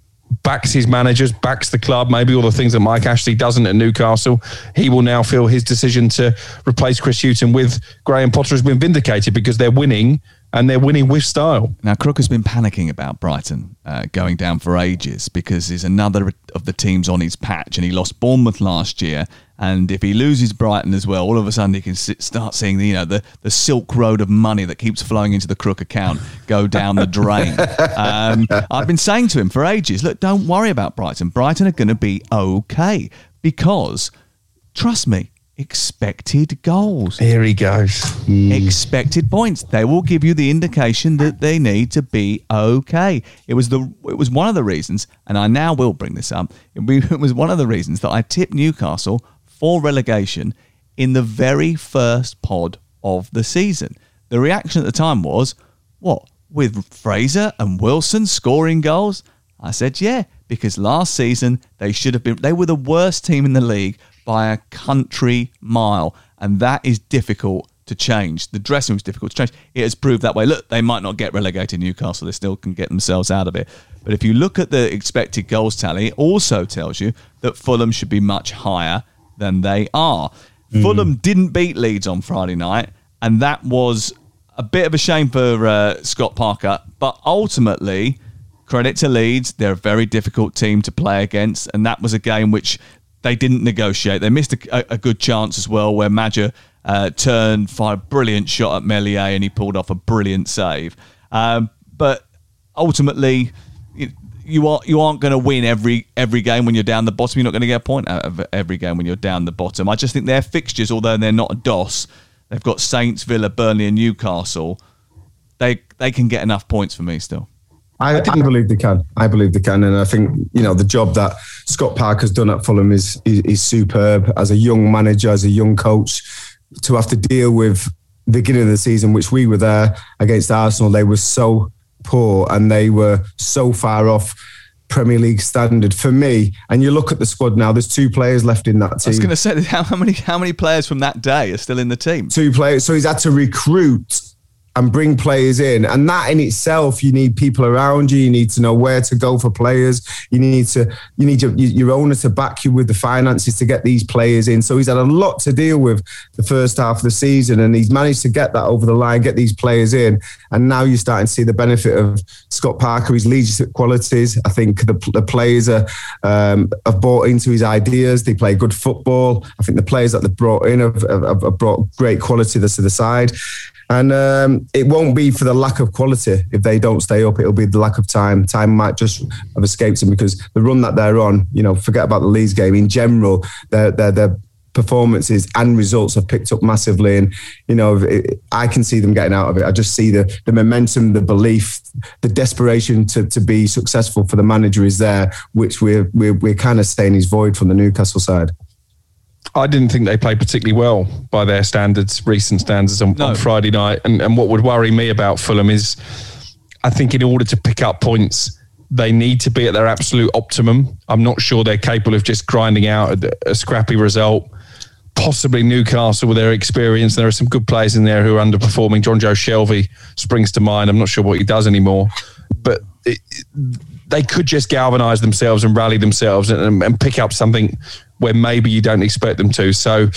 backs his managers, backs the club, maybe all the things that Mike Ashley doesn't at Newcastle, he will now feel his decision to replace Chris Hughton with Graham Potter has been vindicated because they're winning, and they're winning with style. Now, Crook has been panicking about Brighton uh, going down for ages because he's another of the teams on his patch, and he lost Bournemouth last year. And if he loses Brighton as well, all of a sudden he can sit, start seeing the, you know, the, the Silk Road of money that keeps flowing into the Crook account go down the drain. Um, I've been saying to him for ages, look, don't worry about Brighton. Brighton are going to be okay because, trust me, expected goals. Here he goes. Expected points. They will give you the indication that they need to be okay. It was the it was one of the reasons, and I now will bring this up. It was one of the reasons that I tipped Newcastle for relegation in the very first pod of the season. The reaction at the time was, what, with Fraser and Wilson scoring goals? I said, yeah, because last season they should have been, they were the worst team in the league by a country mile, and that is difficult to change. The dressing room is difficult to change. It has proved that way. Look, they might not get relegated, Newcastle, they still can get themselves out of it. But if you look at the expected goals tally, it also tells you that Fulham should be much higher than they are. Mm. Fulham didn't beat Leeds on Friday night, and that was a bit of a shame for uh, Scott Parker, but ultimately, credit to Leeds, they're a very difficult team to play against, and that was a game which they didn't negotiate. They missed a, a good chance as well where Madger uh, turned, fired a brilliant shot at Meslier, and he pulled off a brilliant save. Um, but ultimately, it, you are you aren't going to win every every game when you're down the bottom. You're not going to get a point out of every game when you're down the bottom. I just think their fixtures, although they're not a DOS, they've got Saints, Villa, Burnley, and Newcastle. They they can get enough points for me still. I, I believe they can. I believe they can, and I think you know the job that Scott Parker's done at Fulham is, is is superb. As a young manager, as a young coach, to have to deal with the beginning of the season, which we were there against Arsenal, they were so poor and they were so far off Premier League standard for me. And you look at the squad now. There's two players left in that team. I was going to say, how many how many players from that day are still in the team? Two players. So he's had to recruit and bring players in. And that in itself, you need people around you. You need to know where to go for players. You need to, you need your, your owner to back you with the finances to get these players in. So he's had a lot to deal with the first half of the season, and he's managed to get that over the line, get these players in. And now you're starting to see the benefit of Scott Parker, his leadership qualities. I think the, the players are, um, have bought into his ideas. They play good football. I think the players that they've brought in have, have, have brought great quality to the side. And um, it won't be for the lack of quality if they don't stay up. It'll be the lack of time. Time might just have escaped them because the run that they're on, you know, forget about the Leeds game. In general, they're they're they're, performances and results have picked up massively, and you know it, I can see them getting out of it. I just see the the momentum, the belief, the desperation to to be successful for the manager is there, which we're we're, we're kind of saying is void from the Newcastle side. I didn't think they played particularly well by their standards, recent standards on, No. on Friday night. And, and what would worry me about Fulham is, I think in order to pick up points, they need to be at their absolute optimum. I'm not sure they're capable of just grinding out a, a scrappy result. Possibly Newcastle with their experience. There are some good players in there who are underperforming. John Joe Shelvey springs to mind. I'm not sure what he does anymore. But it, they could just galvanise themselves and rally themselves and, and pick up something where maybe you don't expect them to. So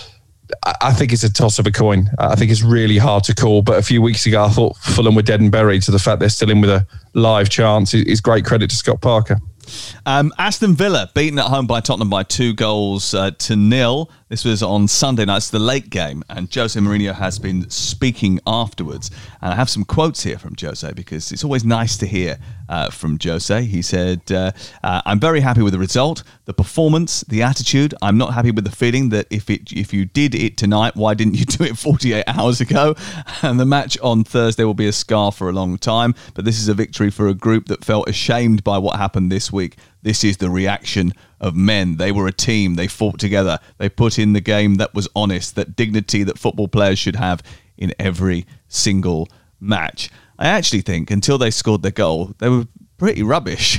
I think it's a toss of a coin. I think it's really hard to call. But a few weeks ago, I thought Fulham were dead and buried. So the fact they're still in with a live chance is great credit to Scott Parker. Um, Aston Villa beaten at home by Tottenham by two goals uh, to nil. This was on Sunday night. It's the late game, and Jose Mourinho has been speaking afterwards. And I have some quotes here from Jose because it's always nice to hear uh, from Jose. He said, uh, uh, "I'm very happy with the result, the performance, the attitude. I'm not happy with the feeling that if it if you did it tonight, why didn't you do it forty-eight hours ago? And the match on Thursday will be a scar for a long time. But this is a victory for a group that felt ashamed by what happened this week. This is the reaction of men. They were a team. They fought together. They put in the game that was honest, that dignity that football players should have in every single match." I actually think until they scored their goal, they were pretty rubbish.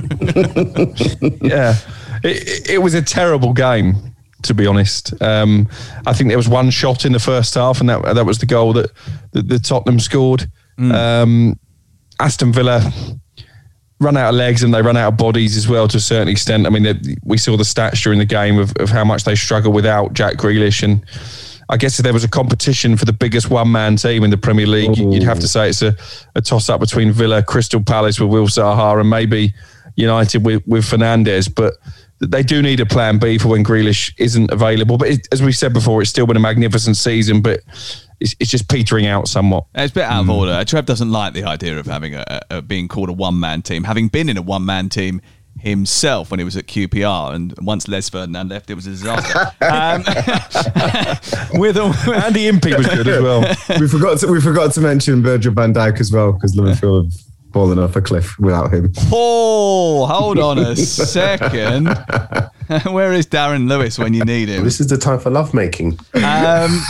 Yeah, it, it was a terrible game, to be honest. Um, I think there was one shot in the first half, and that that was the goal that, that, that Tottenham scored. Mm. Um, Aston Villa run out of legs and they run out of bodies as well to a certain extent. I mean, they, we saw the stats during the game of, of how much they struggle without Jack Grealish. And I guess if there was a competition for the biggest one-man team in the Premier League, Ooh. you'd have to say it's a, a toss-up between Villa, Crystal Palace with Will Zaha, and maybe United with, with Fernandes. But they do need a plan B for when Grealish isn't available. But it, as we said before, it's still been a magnificent season, but It's, it's just petering out somewhat. It's a bit out of order. Trev doesn't like the idea of having a, a being called a one-man team, having been in a one-man team himself when he was at Q P R, and once Les Ferdinand left, it was a disaster. um, with a, Andy Impey was good as well. we forgot to, we forgot to mention Virgil van Dijk as well, because Liverpool have fallen off a cliff without him. Oh, hold on a second. Where is Darren Lewis when you need him? This is the time for lovemaking. Um,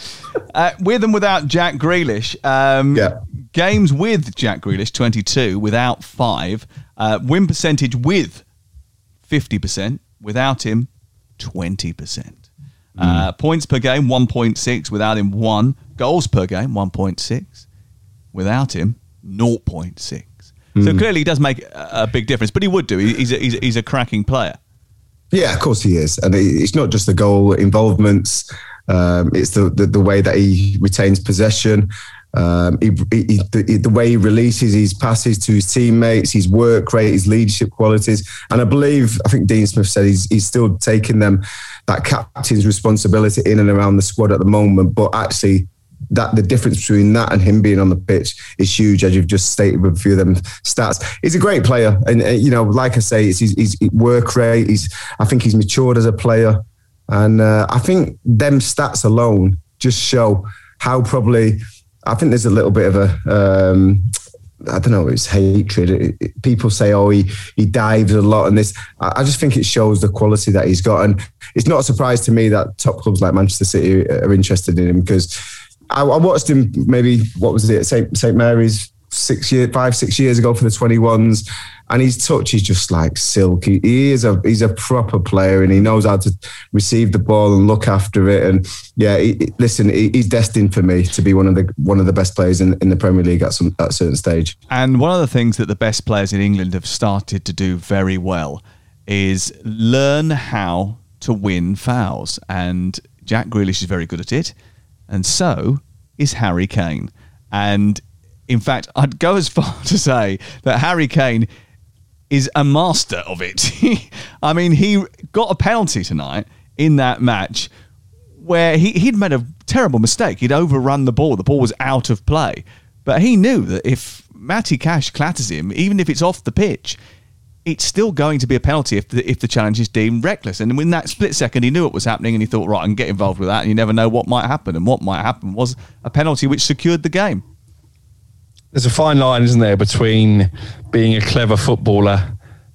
uh, with and without Jack Grealish. Um, yeah. Games with Jack Grealish, twenty-two, without five. Uh, win percentage with fifty percent, without him, twenty percent. Mm. Uh, points per game, one point six, without him, one. Goals per game, one point six. Without him, zero point six. Mm. So clearly he does make a, a big difference, but he would do. He, he's, a, he's, a, he's a cracking player. Yeah, of course he is. And it's not just the goal involvements. Um, it's the, the the way that he retains possession. Um, he, he, the, the way he releases his passes to his teammates, his work rate, his leadership qualities. And I believe, I think Dean Smith said he's, he's still taking them, that captain's responsibility in and around the squad at the moment. But actually, that the difference between that and him being on the pitch is huge, as you've just stated with a few of them stats. He's a great player. And, uh, you know, like I say, it's his, his work rate. He's, I think he's matured as a player. And uh, I think them stats alone just show how probably... I think there's a little bit of a, um, I don't know, it's hatred. It, it, people say, oh, he, he dives a lot and this. I, I just think it shows the quality that he's got. And it's not a surprise to me that top clubs like Manchester City are interested in him, because I, I watched him maybe, what was it, Saint Saint Mary's six year, five, six years ago for the twenty-ones. And his touch is just like silk. He, he is a he's a proper player, and he knows how to receive the ball and look after it. And yeah, he, listen, he, he's destined for me to be one of the one of the best players in, in the Premier League at some at a certain stage. And one of the things that the best players in England have started to do very well is learn how to win fouls. And Jack Grealish is very good at it, and so is Harry Kane. And in fact, I'd go as far to say that Harry Kane is a master of it. I mean, he got a penalty tonight in that match where he, he'd made a terrible mistake. He'd overrun the ball. The ball was out of play. But he knew that if Matty Cash clatters him, even if it's off the pitch, it's still going to be a penalty if the, if the challenge is deemed reckless. And in that split second, he knew it was happening and he thought, right, I can get involved with that. And you never know what might happen. And what might happen was a penalty which secured the game. There's a fine line, isn't there, between being a clever footballer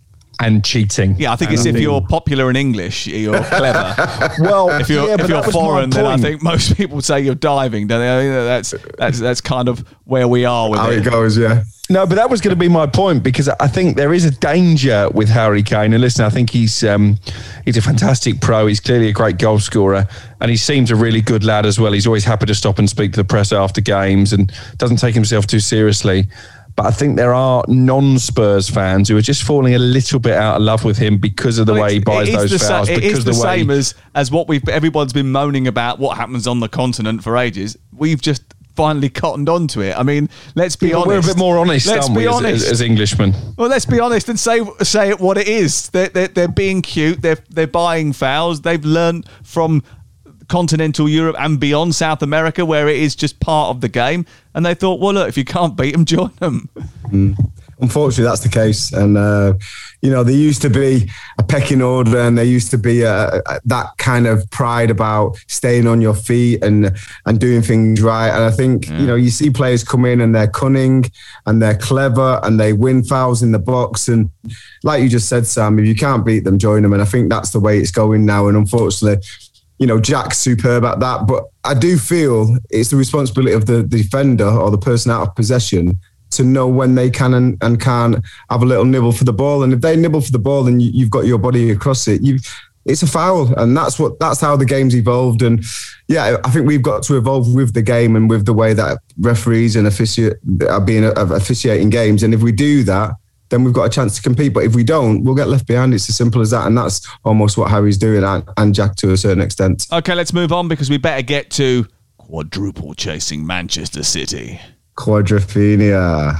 and cheating. Yeah, I think and it's I if think, you're popular in English, you're clever. Well, if you're yeah, if but you're that was my foreign, then I point. think most people say you're diving. Don't they? I mean, that's that's that's kind of where we are with How it. it goes, yeah. No, but that was going to be my point, because I think there is a danger with Harry Kane. And listen, I think he's um, he's a fantastic pro. He's clearly a great goal scorer, and he seems a really good lad as well. He's always happy to stop and speak to the press after games and doesn't take himself too seriously. But I think there are non-Spurs fans who are just falling a little bit out of love with him because of the Well, way he it's- buys it is those the sa- fouls. It because is the, the way same as, as what we've everyone's been moaning about what happens on the continent for ages. We've just finally cottoned on to it. I mean, let's be Yeah, but honest. we're a bit more honest, let's aren't be we, as- honest. as- as Englishmen? Well, let's be honest and say say it what it is. They're, they're, they're being cute. They're, they're buying fouls. They've learned from continental Europe and beyond, South America, where it is just part of the game. And they thought, well, look, if you can't beat them, join them. Mm. Unfortunately, that's the case. And, uh, you know, there used to be a pecking order and there used to be a, a, that kind of pride about staying on your feet and and doing things right. And I think, Yeah. you know, you see players come in and they're cunning and they're clever and they win fouls in the box. And like you just said, Sam, if you can't beat them, join them. And I think that's the way it's going now. And unfortunately, you know, Jack's superb at that. But I do feel it's the responsibility of the defender or the person out of possession to know when they can and, and can't have a little nibble for the ball. And if they nibble for the ball and you, you've got your body across it, you it's a foul. And that's what that's how the game's evolved. And yeah, I think we've got to evolve with the game and with the way that referees and offici- are being uh, officiating games. And if we do that, then we've got a chance to compete. But if we don't, we'll get left behind. It's as simple as that. And that's almost what Harry's doing and, and Jack to a certain extent. Okay, let's move on because we better get to quadruple chasing Manchester City. Quadrophenia.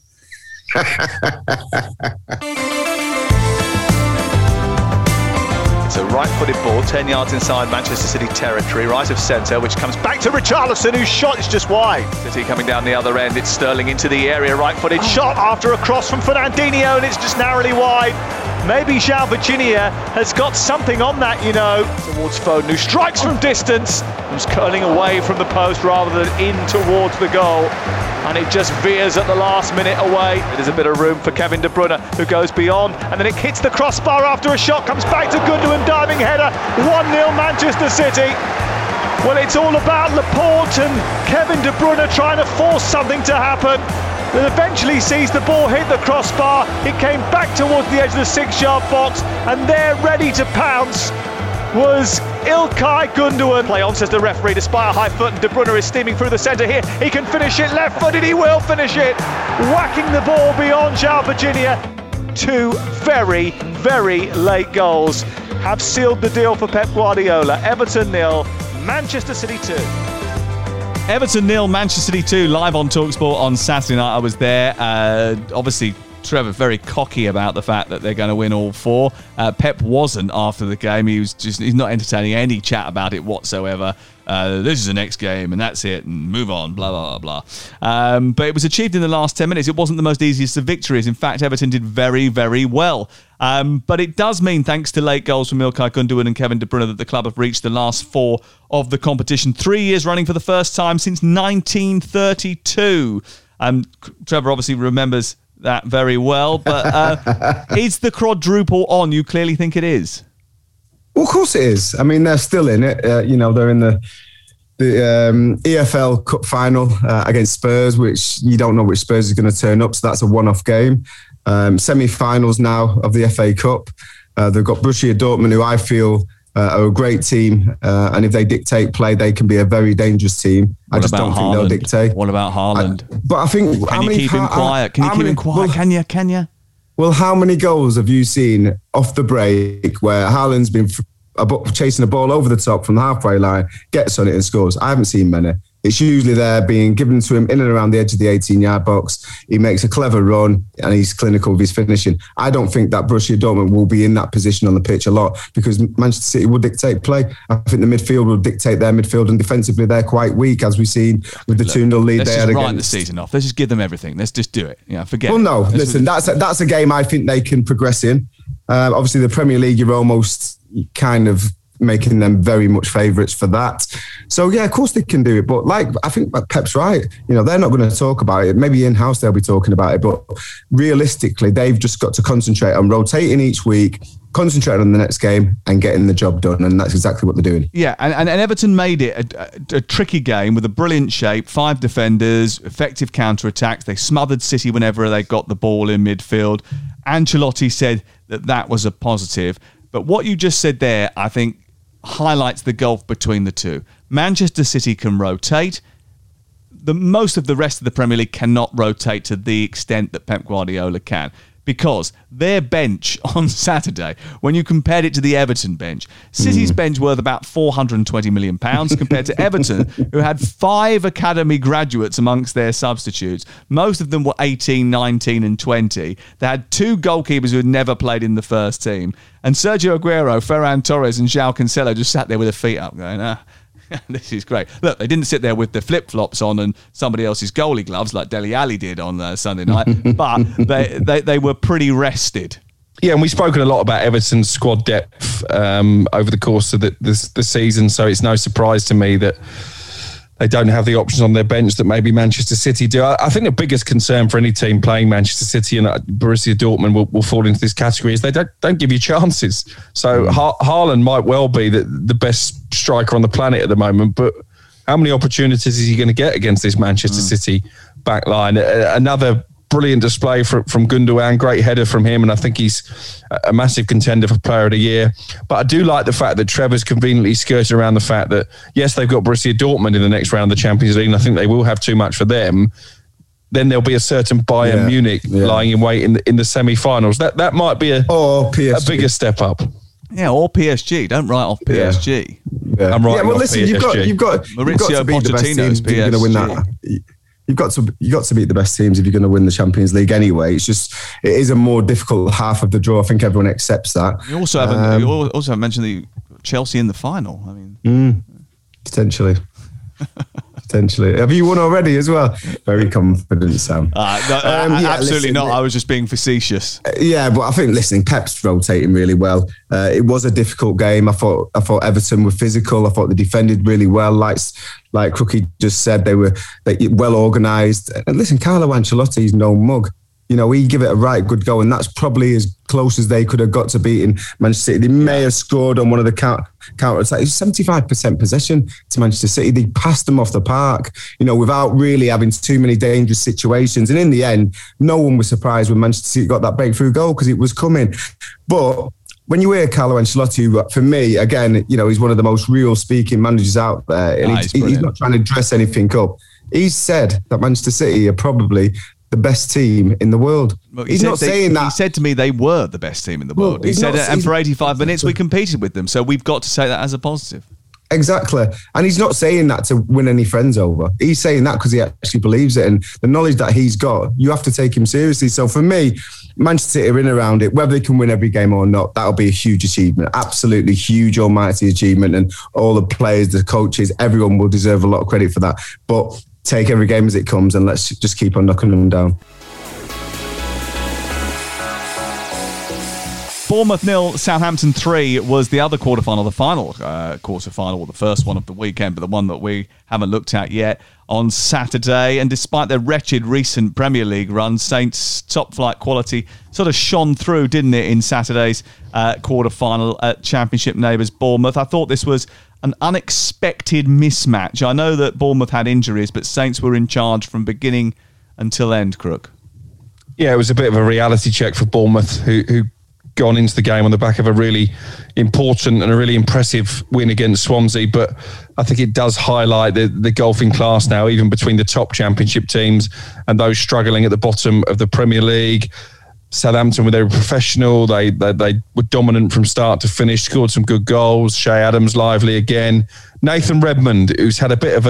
It's a right-footed ball, ten yards inside Manchester City territory, right of centre, which comes back to Richarlison, whose shot is just wide. City coming down the other end, it's Sterling into the area, right-footed shot after a cross from Fernandinho, and it's just narrowly wide. Maybe João Virginia has got something on that, you know. Towards Foden, who strikes from distance, who's curling away from the post rather than in towards the goal. And it just veers at the last minute away. There's a bit of room for Kevin De Bruyne, who goes beyond, and then it hits the crossbar after a shot, comes back to Gundogan, diving header, one nil Manchester City. Well, it's all about Laporte and Kevin De Bruyne trying to force something to happen. But eventually sees the ball hit the crossbar. It came back towards the edge of the six-yard box, and there, ready to pounce, was Ilkay Gundogan. Play on, says the referee, despite a high foot, and De Bruyne is steaming through the centre here. He can finish it left-footed, he will finish it. Whacking the ball beyond João Virginia. Two very, very late goals have sealed the deal for Pep Guardiola. Everton nil, Manchester City two. Everton nil, Manchester City two, live on TalkSport on Saturday night. I was there. Uh, obviously, Trevor very cocky about the fact that they're going to win all four. Uh, Pep wasn't after the game. He was just he's not entertaining any chat about it whatsoever. Uh, this is the next game and that's it and move on, blah, blah, blah, blah. Um, but it was achieved in the last ten minutes. It wasn't the most easiest of victories. In fact, Everton did very, very well. Um, but it does mean, thanks to late goals from Ilkay Gundogan and Kevin De Bruyne, that the club have reached the last four of the competition. Three years running for the first time since nineteen thirty-two. Um, Trevor obviously remembers that very well. But uh, is the quadruple on? You clearly think it is. Well, of course it is. I mean, they're still in it. Uh, you know, they're in the the um, E F L Cup final uh, against Spurs, which you don't know which Spurs is going to turn up. So that's a one-off game. Um, semi-finals now of the F A Cup. Uh, they've got Borussia Dortmund, who I feel uh, are a great team. Uh, and if they dictate play, they can be a very dangerous team. What I just about don't Haaland? think they'll dictate. What about Haaland? I, but I think... Can how you many keep him pa- quiet? Can you how keep many- him quiet? well, Can you? Can you? Well, how many goals have you seen off the break where Haaland's been f- a bu- chasing a ball over the top from the halfway line, gets on it and scores? I haven't seen many. It's usually there being given to him in and around the edge of the eighteen-yard box. He makes a clever run and he's clinical with his finishing. I don't think that Borussia Dortmund will be in that position on the pitch a lot because Manchester City will dictate play. I think the midfield will dictate their midfield, and defensively they're quite weak, as we've seen with the two nil lead Let's they just had write against. the season off. Let's just give them everything. Let's just do it. Yeah, forget. Well, no, it. listen, that's a, that's a game I think they can progress in. Um, obviously, the Premier League, you're almost kind of making them very much favourites for that. So, yeah, of course they can do it. But, like, I think Pep's right. You know, they're not going to talk about it. Maybe in-house they'll be talking about it. But realistically, they've just got to concentrate on rotating each week, concentrate on the next game and getting the job done. And that's exactly what they're doing. Yeah, and, and, and Everton made it a, a, a tricky game with a brilliant shape, five defenders, effective counter-attacks. They smothered City whenever they got the ball in midfield. Ancelotti said that that was a positive. But what you just said there, I think, highlights the gulf between the two. Manchester City can rotate. The most of the rest of the Premier League cannot rotate to the extent that Pep Guardiola can, because their bench on Saturday, when you compared it to the Everton bench, City's mm. bench worth about four hundred twenty million pounds compared to Everton, who had five academy graduates amongst their substitutes. Most of them were eighteen, nineteen and twenty. They had two goalkeepers who had never played in the first team. And Sergio Aguero, Ferran Torres and João Cancelo just sat there with their feet up going, ah, this is great. Look, they didn't sit there with their flip-flops on and somebody else's goalie gloves like Dele Alli did on uh, Sunday night, but they, they, they were pretty rested. Yeah, and we've spoken a lot about Everton's squad depth um, over the course of the, the, the season, so it's no surprise to me that they don't have the options on their bench that maybe Manchester City do. I, I think the biggest concern for any team playing Manchester City, and Borussia Dortmund will, will fall into this category, is they don't don't give you chances. So mm. ha- Haaland might well be the, the best striker on the planet at the moment, but how many opportunities is he going to get against this Manchester mm. City back line? A- another brilliant display from, from Gundogan, great header from him, and I think he's a massive contender for Player of the Year. But I do like the fact that Trevor's conveniently skirted around the fact that, yes, they've got Borussia Dortmund in the next round of the Champions League, and I think they will have too much for them. Then there'll be a certain Bayern yeah, Munich yeah. lying in wait in the, in the semi-finals. That that might be a, or P S G. A bigger step up. Yeah, or P S G. Don't write off P S G. Yeah. I'm writing yeah, well, off listen, P S G. you've got, you've got, Maurizio you've got to beat the best teams if you're going to win that. You've got to you got to beat the best teams if you're going to win the Champions League anyway. It's just it is a more difficult half of the draw. I think everyone accepts that. You also haven't um, you also haven't mentioned the Chelsea in the final. I mean, mm, potentially, potentially. Have you won already as well? Very confident, Sam. Uh, no, um, yeah, absolutely listen, not. I was just being facetious. Uh, yeah, but I think listening, Pep's rotating really well. Uh, it was a difficult game. I thought I thought Everton were physical. I thought they defended really well. Like like Crookie just said, they were they, well organised. And listen, Carlo Ancelotti's no mug. You know, he give it a right good go, and that's probably as close as they could have got to beating Manchester City. They may have scored on one of the counter counter attacks. It was seventy-five percent possession to Manchester City. They passed them off the park, you know, without really having too many dangerous situations. And in the end, no one was surprised when Manchester City got that breakthrough goal because it was coming. But when you hear Carlo Ancelotti, for me, again, you know, he's one of the most real speaking managers out there, and ah, he's, he's not trying to dress anything up. He's said that Manchester City are probably the best team in the world. Well, he he's not they, saying that. He said to me they were the best team in the world. Well, he said, not, and for eighty-five minutes we competed with them. So we've got to say that as a positive. Exactly. And he's not saying that to win any friends over. He's saying that because he actually believes it. And the knowledge that he's got, you have to take him seriously. So for me, Manchester City are in around it. Whether they can win every game or not, that'll be a huge achievement. Absolutely huge, almighty achievement. And all the players, the coaches, everyone will deserve a lot of credit for that. But take every game as it comes and let's just keep on knocking them down. Bournemouth nil, Southampton three was the other quarterfinal, the final uh, quarterfinal, or the first one of the weekend, but the one that we haven't looked at yet on Saturday. And despite their wretched recent Premier League run, Saints' top-flight quality sort of shone through, didn't it, in Saturday's uh, quarterfinal at Championship neighbours Bournemouth. I thought this was an unexpected mismatch. I know that Bournemouth had injuries, but Saints were in charge from beginning until end, Crook. Yeah, it was a bit of a reality check for Bournemouth, who who gone into the game on the back of a really important and a really impressive win against Swansea. But I think it does highlight the, the golfing class now, even between the top Championship teams and those struggling at the bottom of the Premier League. Southampton, where they were professional, they, they they were dominant from start to finish, scored some good goals. Shea Adams lively again. Nathan Redmond, who's had a bit of a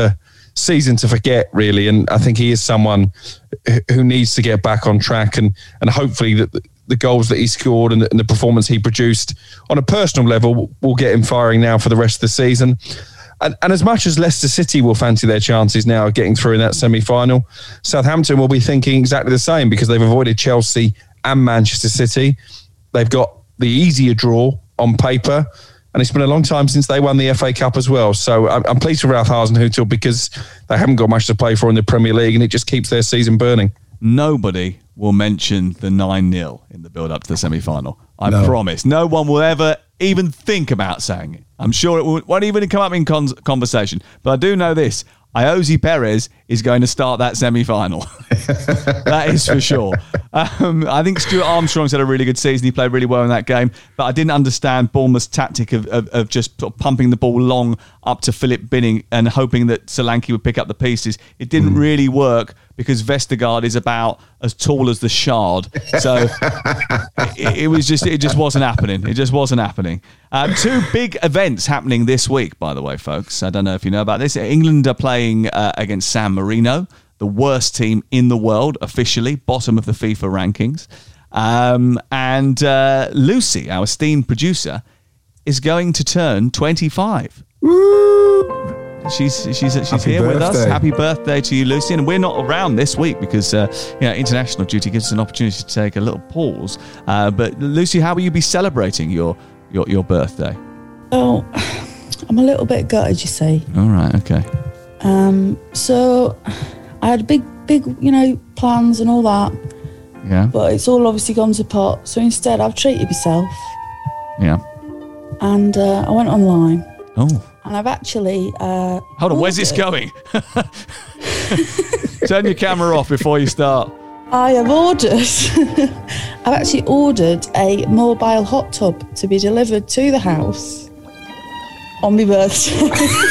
season to forget, really. And I think he is someone who needs to get back on track, and and hopefully that the goals that he scored and the, and the performance he produced on a personal level will get him firing now for the rest of the season. And, and as much as Leicester City will fancy their chances now of getting through in that semi-final, Southampton will be thinking exactly the same, because they've avoided Chelsea and Manchester City. They've got the easier draw on paper, and it's been a long time since they won the F A Cup as well. So I'm, I'm pleased with Ralph Hasenhüttl, because they haven't got much to play for in the Premier League, and it just keeps their season burning. Nobody will mention the nine nil in the build-up to the semi-final. I No. promise. No one will ever even think about saying it. I'm sure it won't, won't even come up in con- conversation. But I do know this. Iosi Perez is going to start that semi-final. That is for sure. Um, I think Stuart Armstrong's had a really good season. He played really well in that game. But I didn't understand Bournemouth's tactic of, of, of just sort of pumping the ball long up to Philip Binning and hoping that Solanke would pick up the pieces. It didn't mm. really work, because Vestergaard is about as tall as the Shard. So it, it was just it just wasn't happening. It just wasn't happening. Um, two big events happening this week, by the way, folks. I don't know if you know about this. England are playing uh, against San Marino, the worst team in the world, officially, bottom of the FIFA rankings. Um, and uh, Lucy, our esteemed producer, is going to turn twenty-five. Woo! She's she's she's Happy here birthday. with us. Happy birthday to you, Lucy. And we're not around this week because uh, you know, international duty gives us an opportunity to take a little pause. Uh, but Lucy, how will you be celebrating your your, your birthday? Oh, I'm a little bit gutted, you see. All right, okay. Um, so I had big, big, you know, plans and all that, Yeah, but it's all obviously gone to pot. So instead, I've treated myself, yeah. and uh, I went online. Oh. And I've actually... Uh, Hold on, where's this going? Turn your camera off before you start. I have ordered... I've actually ordered a mobile hot tub to be delivered to the house on my birthday.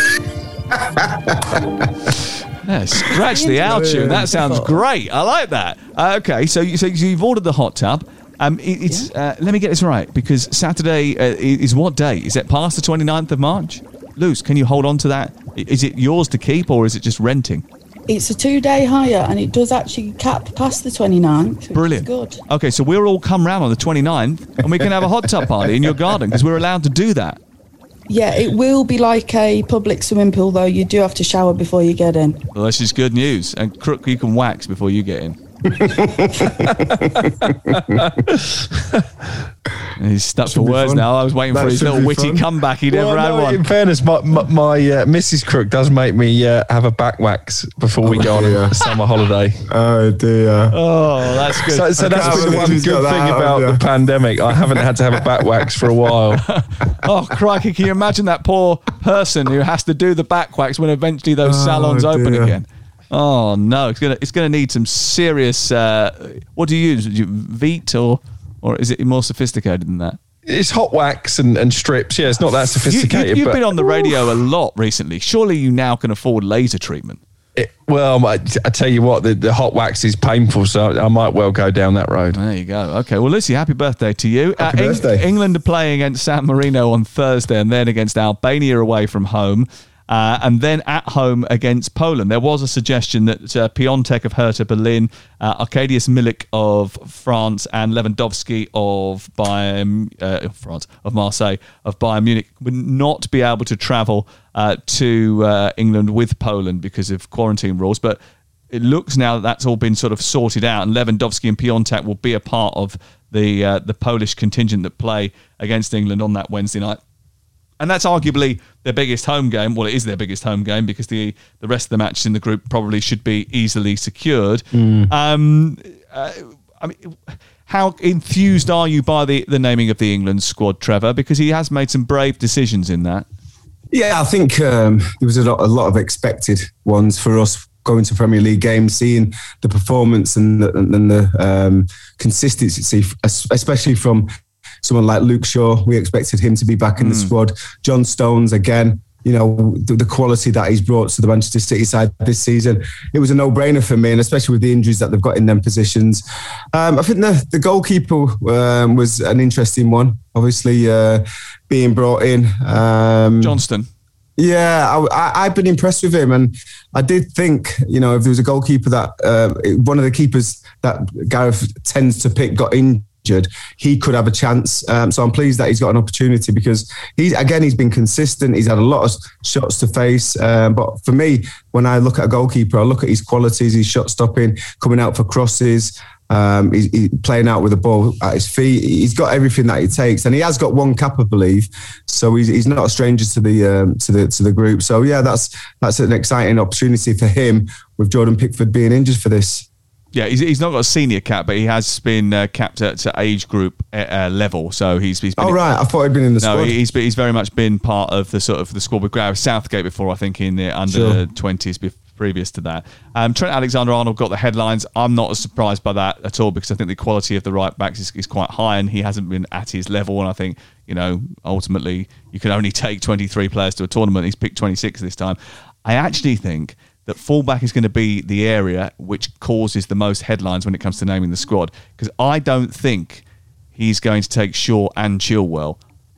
Yeah, scratch the out tune. That sounds great. I like that. Uh, okay, so, you, so you've ordered the hot tub. Um, it, it's uh, let me get this right, because Saturday uh, is what day? Is it past the twenty-ninth of March? Luce, can you hold on to that? Is it yours to keep, or is it just renting? It's a two-day hire, and it does actually cap past the twenty-ninth. Which Brilliant. Is good. Okay, so we'll all come round on the twenty-ninth, and we can have a hot tub party in your garden, because we're allowed to do that. Yeah, it will be like a public swimming pool, though. You do have to shower before you get in. Well, that's just good news. And Crook, you can wax before you get in. He's stuck for words now. I was waiting That for his should little be witty fun. comeback. He never Well, had no, one. In fairness, my my, my uh, Missus Crook does make me uh, have a back wax before we Oh, go on dear. a summer holiday. Oh dear. Oh, that's good. So, so that's can't been the believe one he's good got thing that out, about yeah. the pandemic. I haven't had to have a back wax for a while. Oh, crikey, can you imagine that poor person who has to do the back wax when eventually those Oh, salons open dear. again? Oh, no, it's going to it's gonna need some serious... Uh, what do you use? Do you Veet, or, or is it more sophisticated than that? It's hot wax and, and strips. Yeah, it's not that sophisticated. You, you, you've but been on the radio a lot recently. Surely you now can afford laser treatment. It, well, I, I tell you what, the, the hot wax is painful, so I might well go down that road. There you go. Okay, well, Lucy, happy birthday to you. Happy Eng- birthday. England are playing against San Marino on Thursday, and then against Albania away from home. Uh, and then at home against Poland. There was a suggestion that uh, Piontek of Hertha Berlin, uh, Arkadiusz Milik of France, and Lewandowski of Bayern, uh, France, of Marseille, of Bayern Munich would not be able to travel uh, to uh, England with Poland because of quarantine rules. But it looks now that that's all been sort of sorted out, and Lewandowski and Piontek will be a part of the uh, the Polish contingent that play against England on that Wednesday night. And that's arguably their biggest home game. Well, it is their biggest home game because the the rest of the matches in the group probably should be easily secured. Mm. Um, uh, I mean, how enthused are you by the, the naming of the England squad, Trevor? Because he has made some brave decisions in that. Yeah, I think um, there was a lot, a lot of expected ones for us going to Premier League games, seeing the performance and the, and the um, consistency, especially from someone like Luke Shaw. We expected him to be back in mm. the squad. John Stones, again, you know, the, the quality that he's brought to the Manchester City side this season. It was a no-brainer for me, and especially with the injuries that they've got in them positions. Um, I think the, the goalkeeper um, was an interesting one, obviously uh, being brought in. Um, Johnston. Yeah, I, I, I've been impressed with him, and I did think, you know, if there was a goalkeeper that uh, one of the keepers that Gareth tends to pick got injured, he could have a chance. Um, so I'm pleased that he's got an opportunity because he's again he's been consistent. He's had a lot of shots to face, um, but for me, when I look at a goalkeeper, I look at his qualities, his shot stopping, coming out for crosses. Um, he's, he's playing out with the ball at his feet. He's got everything that he takes, and he has got one cap, I believe. So he's, he's not a stranger to the um, to the to the group. So yeah, that's that's an exciting opportunity for him with Jordan Pickford being injured for this. Yeah, he's, he's not got a senior cap, but he has been uh, capped at, at age group uh, level. So he's, he's been. Oh right, I thought he'd been in the no, squad. he's he's very much been part of the sort of the squad with Gareth Southgate before. I think in the under twenties before. Previous to that. Um, Trent Alexander-Arnold got the headlines. I'm not as surprised by that at all because I think the quality of the right backs is, is quite high and he hasn't been at his level. And I think, you know, ultimately you can only take twenty-three players to a tournament. He's picked twenty-six this time. I actually think that fullback is going to be the area which causes the most headlines when it comes to naming the squad because I don't think he's going to take Shaw and Chilwell.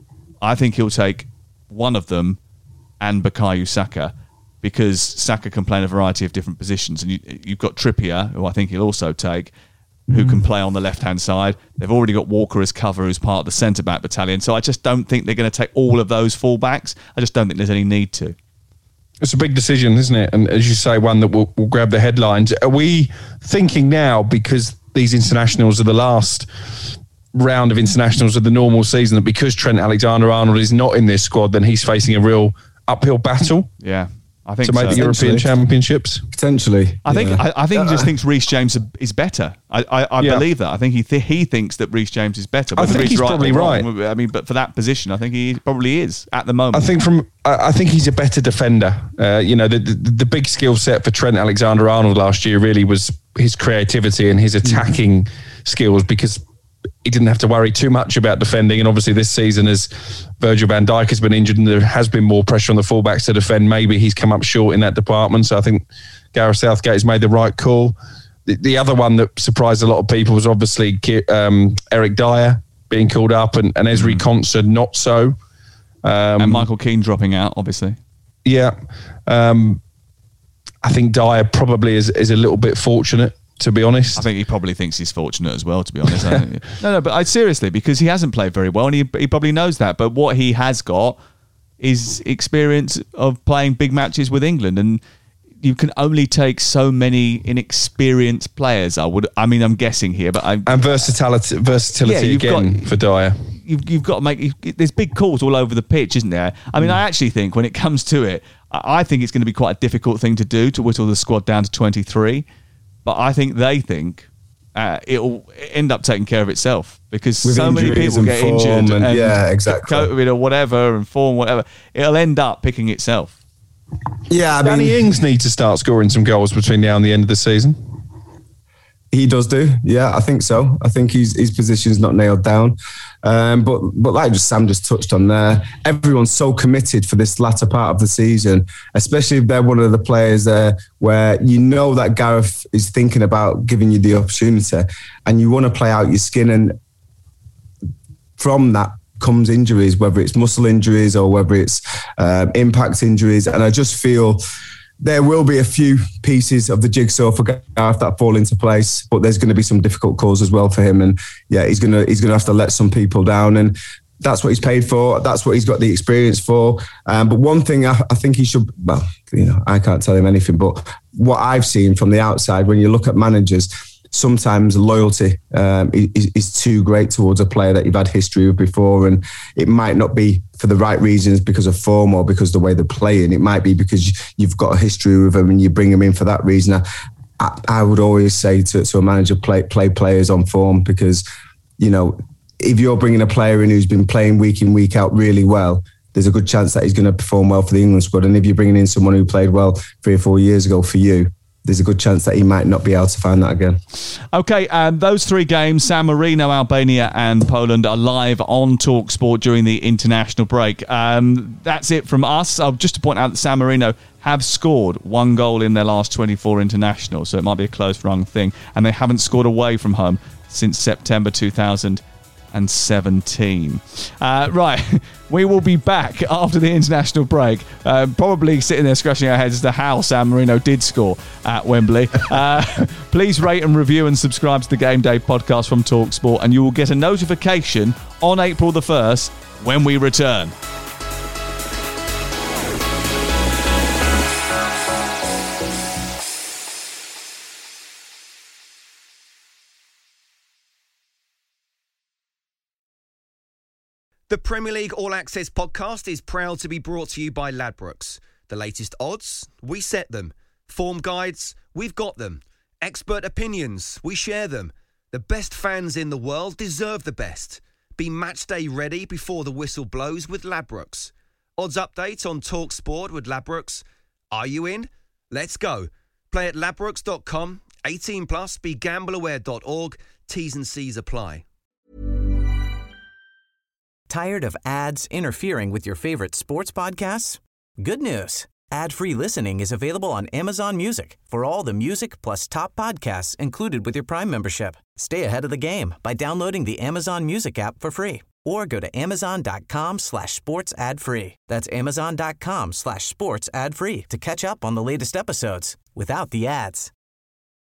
I think he'll take one of them and Bukayo Saka. Because Saka can play in a variety of different positions. And you, you've got Trippier, who I think he'll also take, who mm. can play on the left-hand side. They've already got Walker as cover, who's part of the centre-back battalion. So I just don't think they're going to take all of those full-backs. I just don't think there's any need to. It's a big decision, isn't it? And as you say, one that will, will grab the headlines. Are we thinking now, because these internationals are the last round of internationals of the normal season, that because Trent Alexander-Arnold is not in this squad, then he's facing a real uphill battle? Yeah. I think to make so. the European Championships potentially. I think yeah. I, I think he just thinks Reece James is better. I I, I yeah. believe that. I think he th- he thinks that Reece James is better. I think he's right probably right. I mean, but for that position, I think he probably is at the moment. I think from I think he's a better defender. Uh, you know, the, the the big skill set for Trent Alexander-Arnold last year really was his creativity and his attacking mm-hmm. skills because he didn't have to worry too much about defending. And obviously this season, as Virgil van Dijk has been injured and there has been more pressure on the fullbacks to defend, maybe he's come up short in that department. So I think Gareth Southgate has made the right call. The, the other one that surprised a lot of people was obviously um, Eric Dyer being called up and, and Ezri mm. Konsa not so. Um, and Michael Keane dropping out, obviously. Yeah. Um, I think Dyer probably is, is a little bit fortunate, to be honest. I think he probably thinks he's fortunate as well, to be honest. no, no, but I, seriously, because he hasn't played very well and he, he probably knows that. But what he has got is experience of playing big matches with England. And you can only take so many inexperienced players. I would. I mean, I'm guessing here, but I and versatility, versatility yeah, again got, for Dyer. You've, you've got to make. There's big calls all over the pitch, isn't there? I mean, mm. I actually think when it comes to it, I think it's going to be quite a difficult thing to do to whittle the squad down to twenty-three. But I think they think uh, it'll end up taking care of itself because With so many people get injured and, and yeah, exactly. COVID or whatever and form whatever. It'll end up picking itself. Yeah, I Danny mean, Ings needs to start scoring some goals between now and the end of the season. He does do, yeah, I think so. I think his his position's not nailed down, um, but but like just Sam just touched on there, everyone's so committed for this latter part of the season, especially if they're one of the players there where you know that Gareth is thinking about giving you the opportunity, and you want to play out your skin, and from that comes injuries, whether it's muscle injuries or whether it's um, impact injuries, and I just feel. There will be a few pieces of the jigsaw for Gareth that fall into place, but there's going to be some difficult calls as well for him. And yeah, he's going to he's going to have to let some people down, and that's what he's paid for. That's what he's got the experience for. Um, but one thing I, I think he should, well, you know, I can't tell him anything, but what I've seen from the outside, when you look at managers, sometimes loyalty um, is, is too great towards a player that you've had history with before, and it might not be for the right reasons because of form or because of the way they're playing. It might be because you've got a history with them and you bring them in for that reason. I, I would always say to, to a manager, play play players on form because, you know, if you're bringing a player in who's been playing week in, week out really well, there's a good chance that he's going to perform well for the England squad. And if you're bringing in someone who played well three or four years ago for you, there's a good chance that he might not be able to find that again. Okay, um, those three games, San Marino, Albania and Poland, are live on TalkSport during the international break. Um, that's it from us. Uh, just to point out that San Marino have scored one goal in their last twenty-four internationals, so it might be a close-run thing. And they haven't scored away from home since September two thousand seventeen. Uh, right, we will be back after the international break, uh, probably sitting there scratching our heads as to how San Marino did score at Wembley. Uh, please rate and review and subscribe to the Game Day podcast from TalkSport, and you will get a notification on April the first when we return. The Premier League All Access podcast is proud to be brought to you by Ladbrokes. The latest odds, we set them. Form guides, we've got them. Expert opinions, we share them. The best fans in the world deserve the best. Be match day ready before the whistle blows with Ladbrokes. Odds update on TalkSport with Ladbrokes. Are you in? Let's go. Play at ladbrokes dot com. eighteen plus, be gamble aware dot org. T's and C's apply. Tired of ads interfering with your favorite sports podcasts? Good news. Ad-free listening is available on Amazon Music for all the music plus top podcasts included with your Prime membership. Stay ahead of the game by downloading the Amazon Music app for free or go to amazon.com slash sports ad free. That's amazon.com slash sports ad free to catch up on the latest episodes without the ads.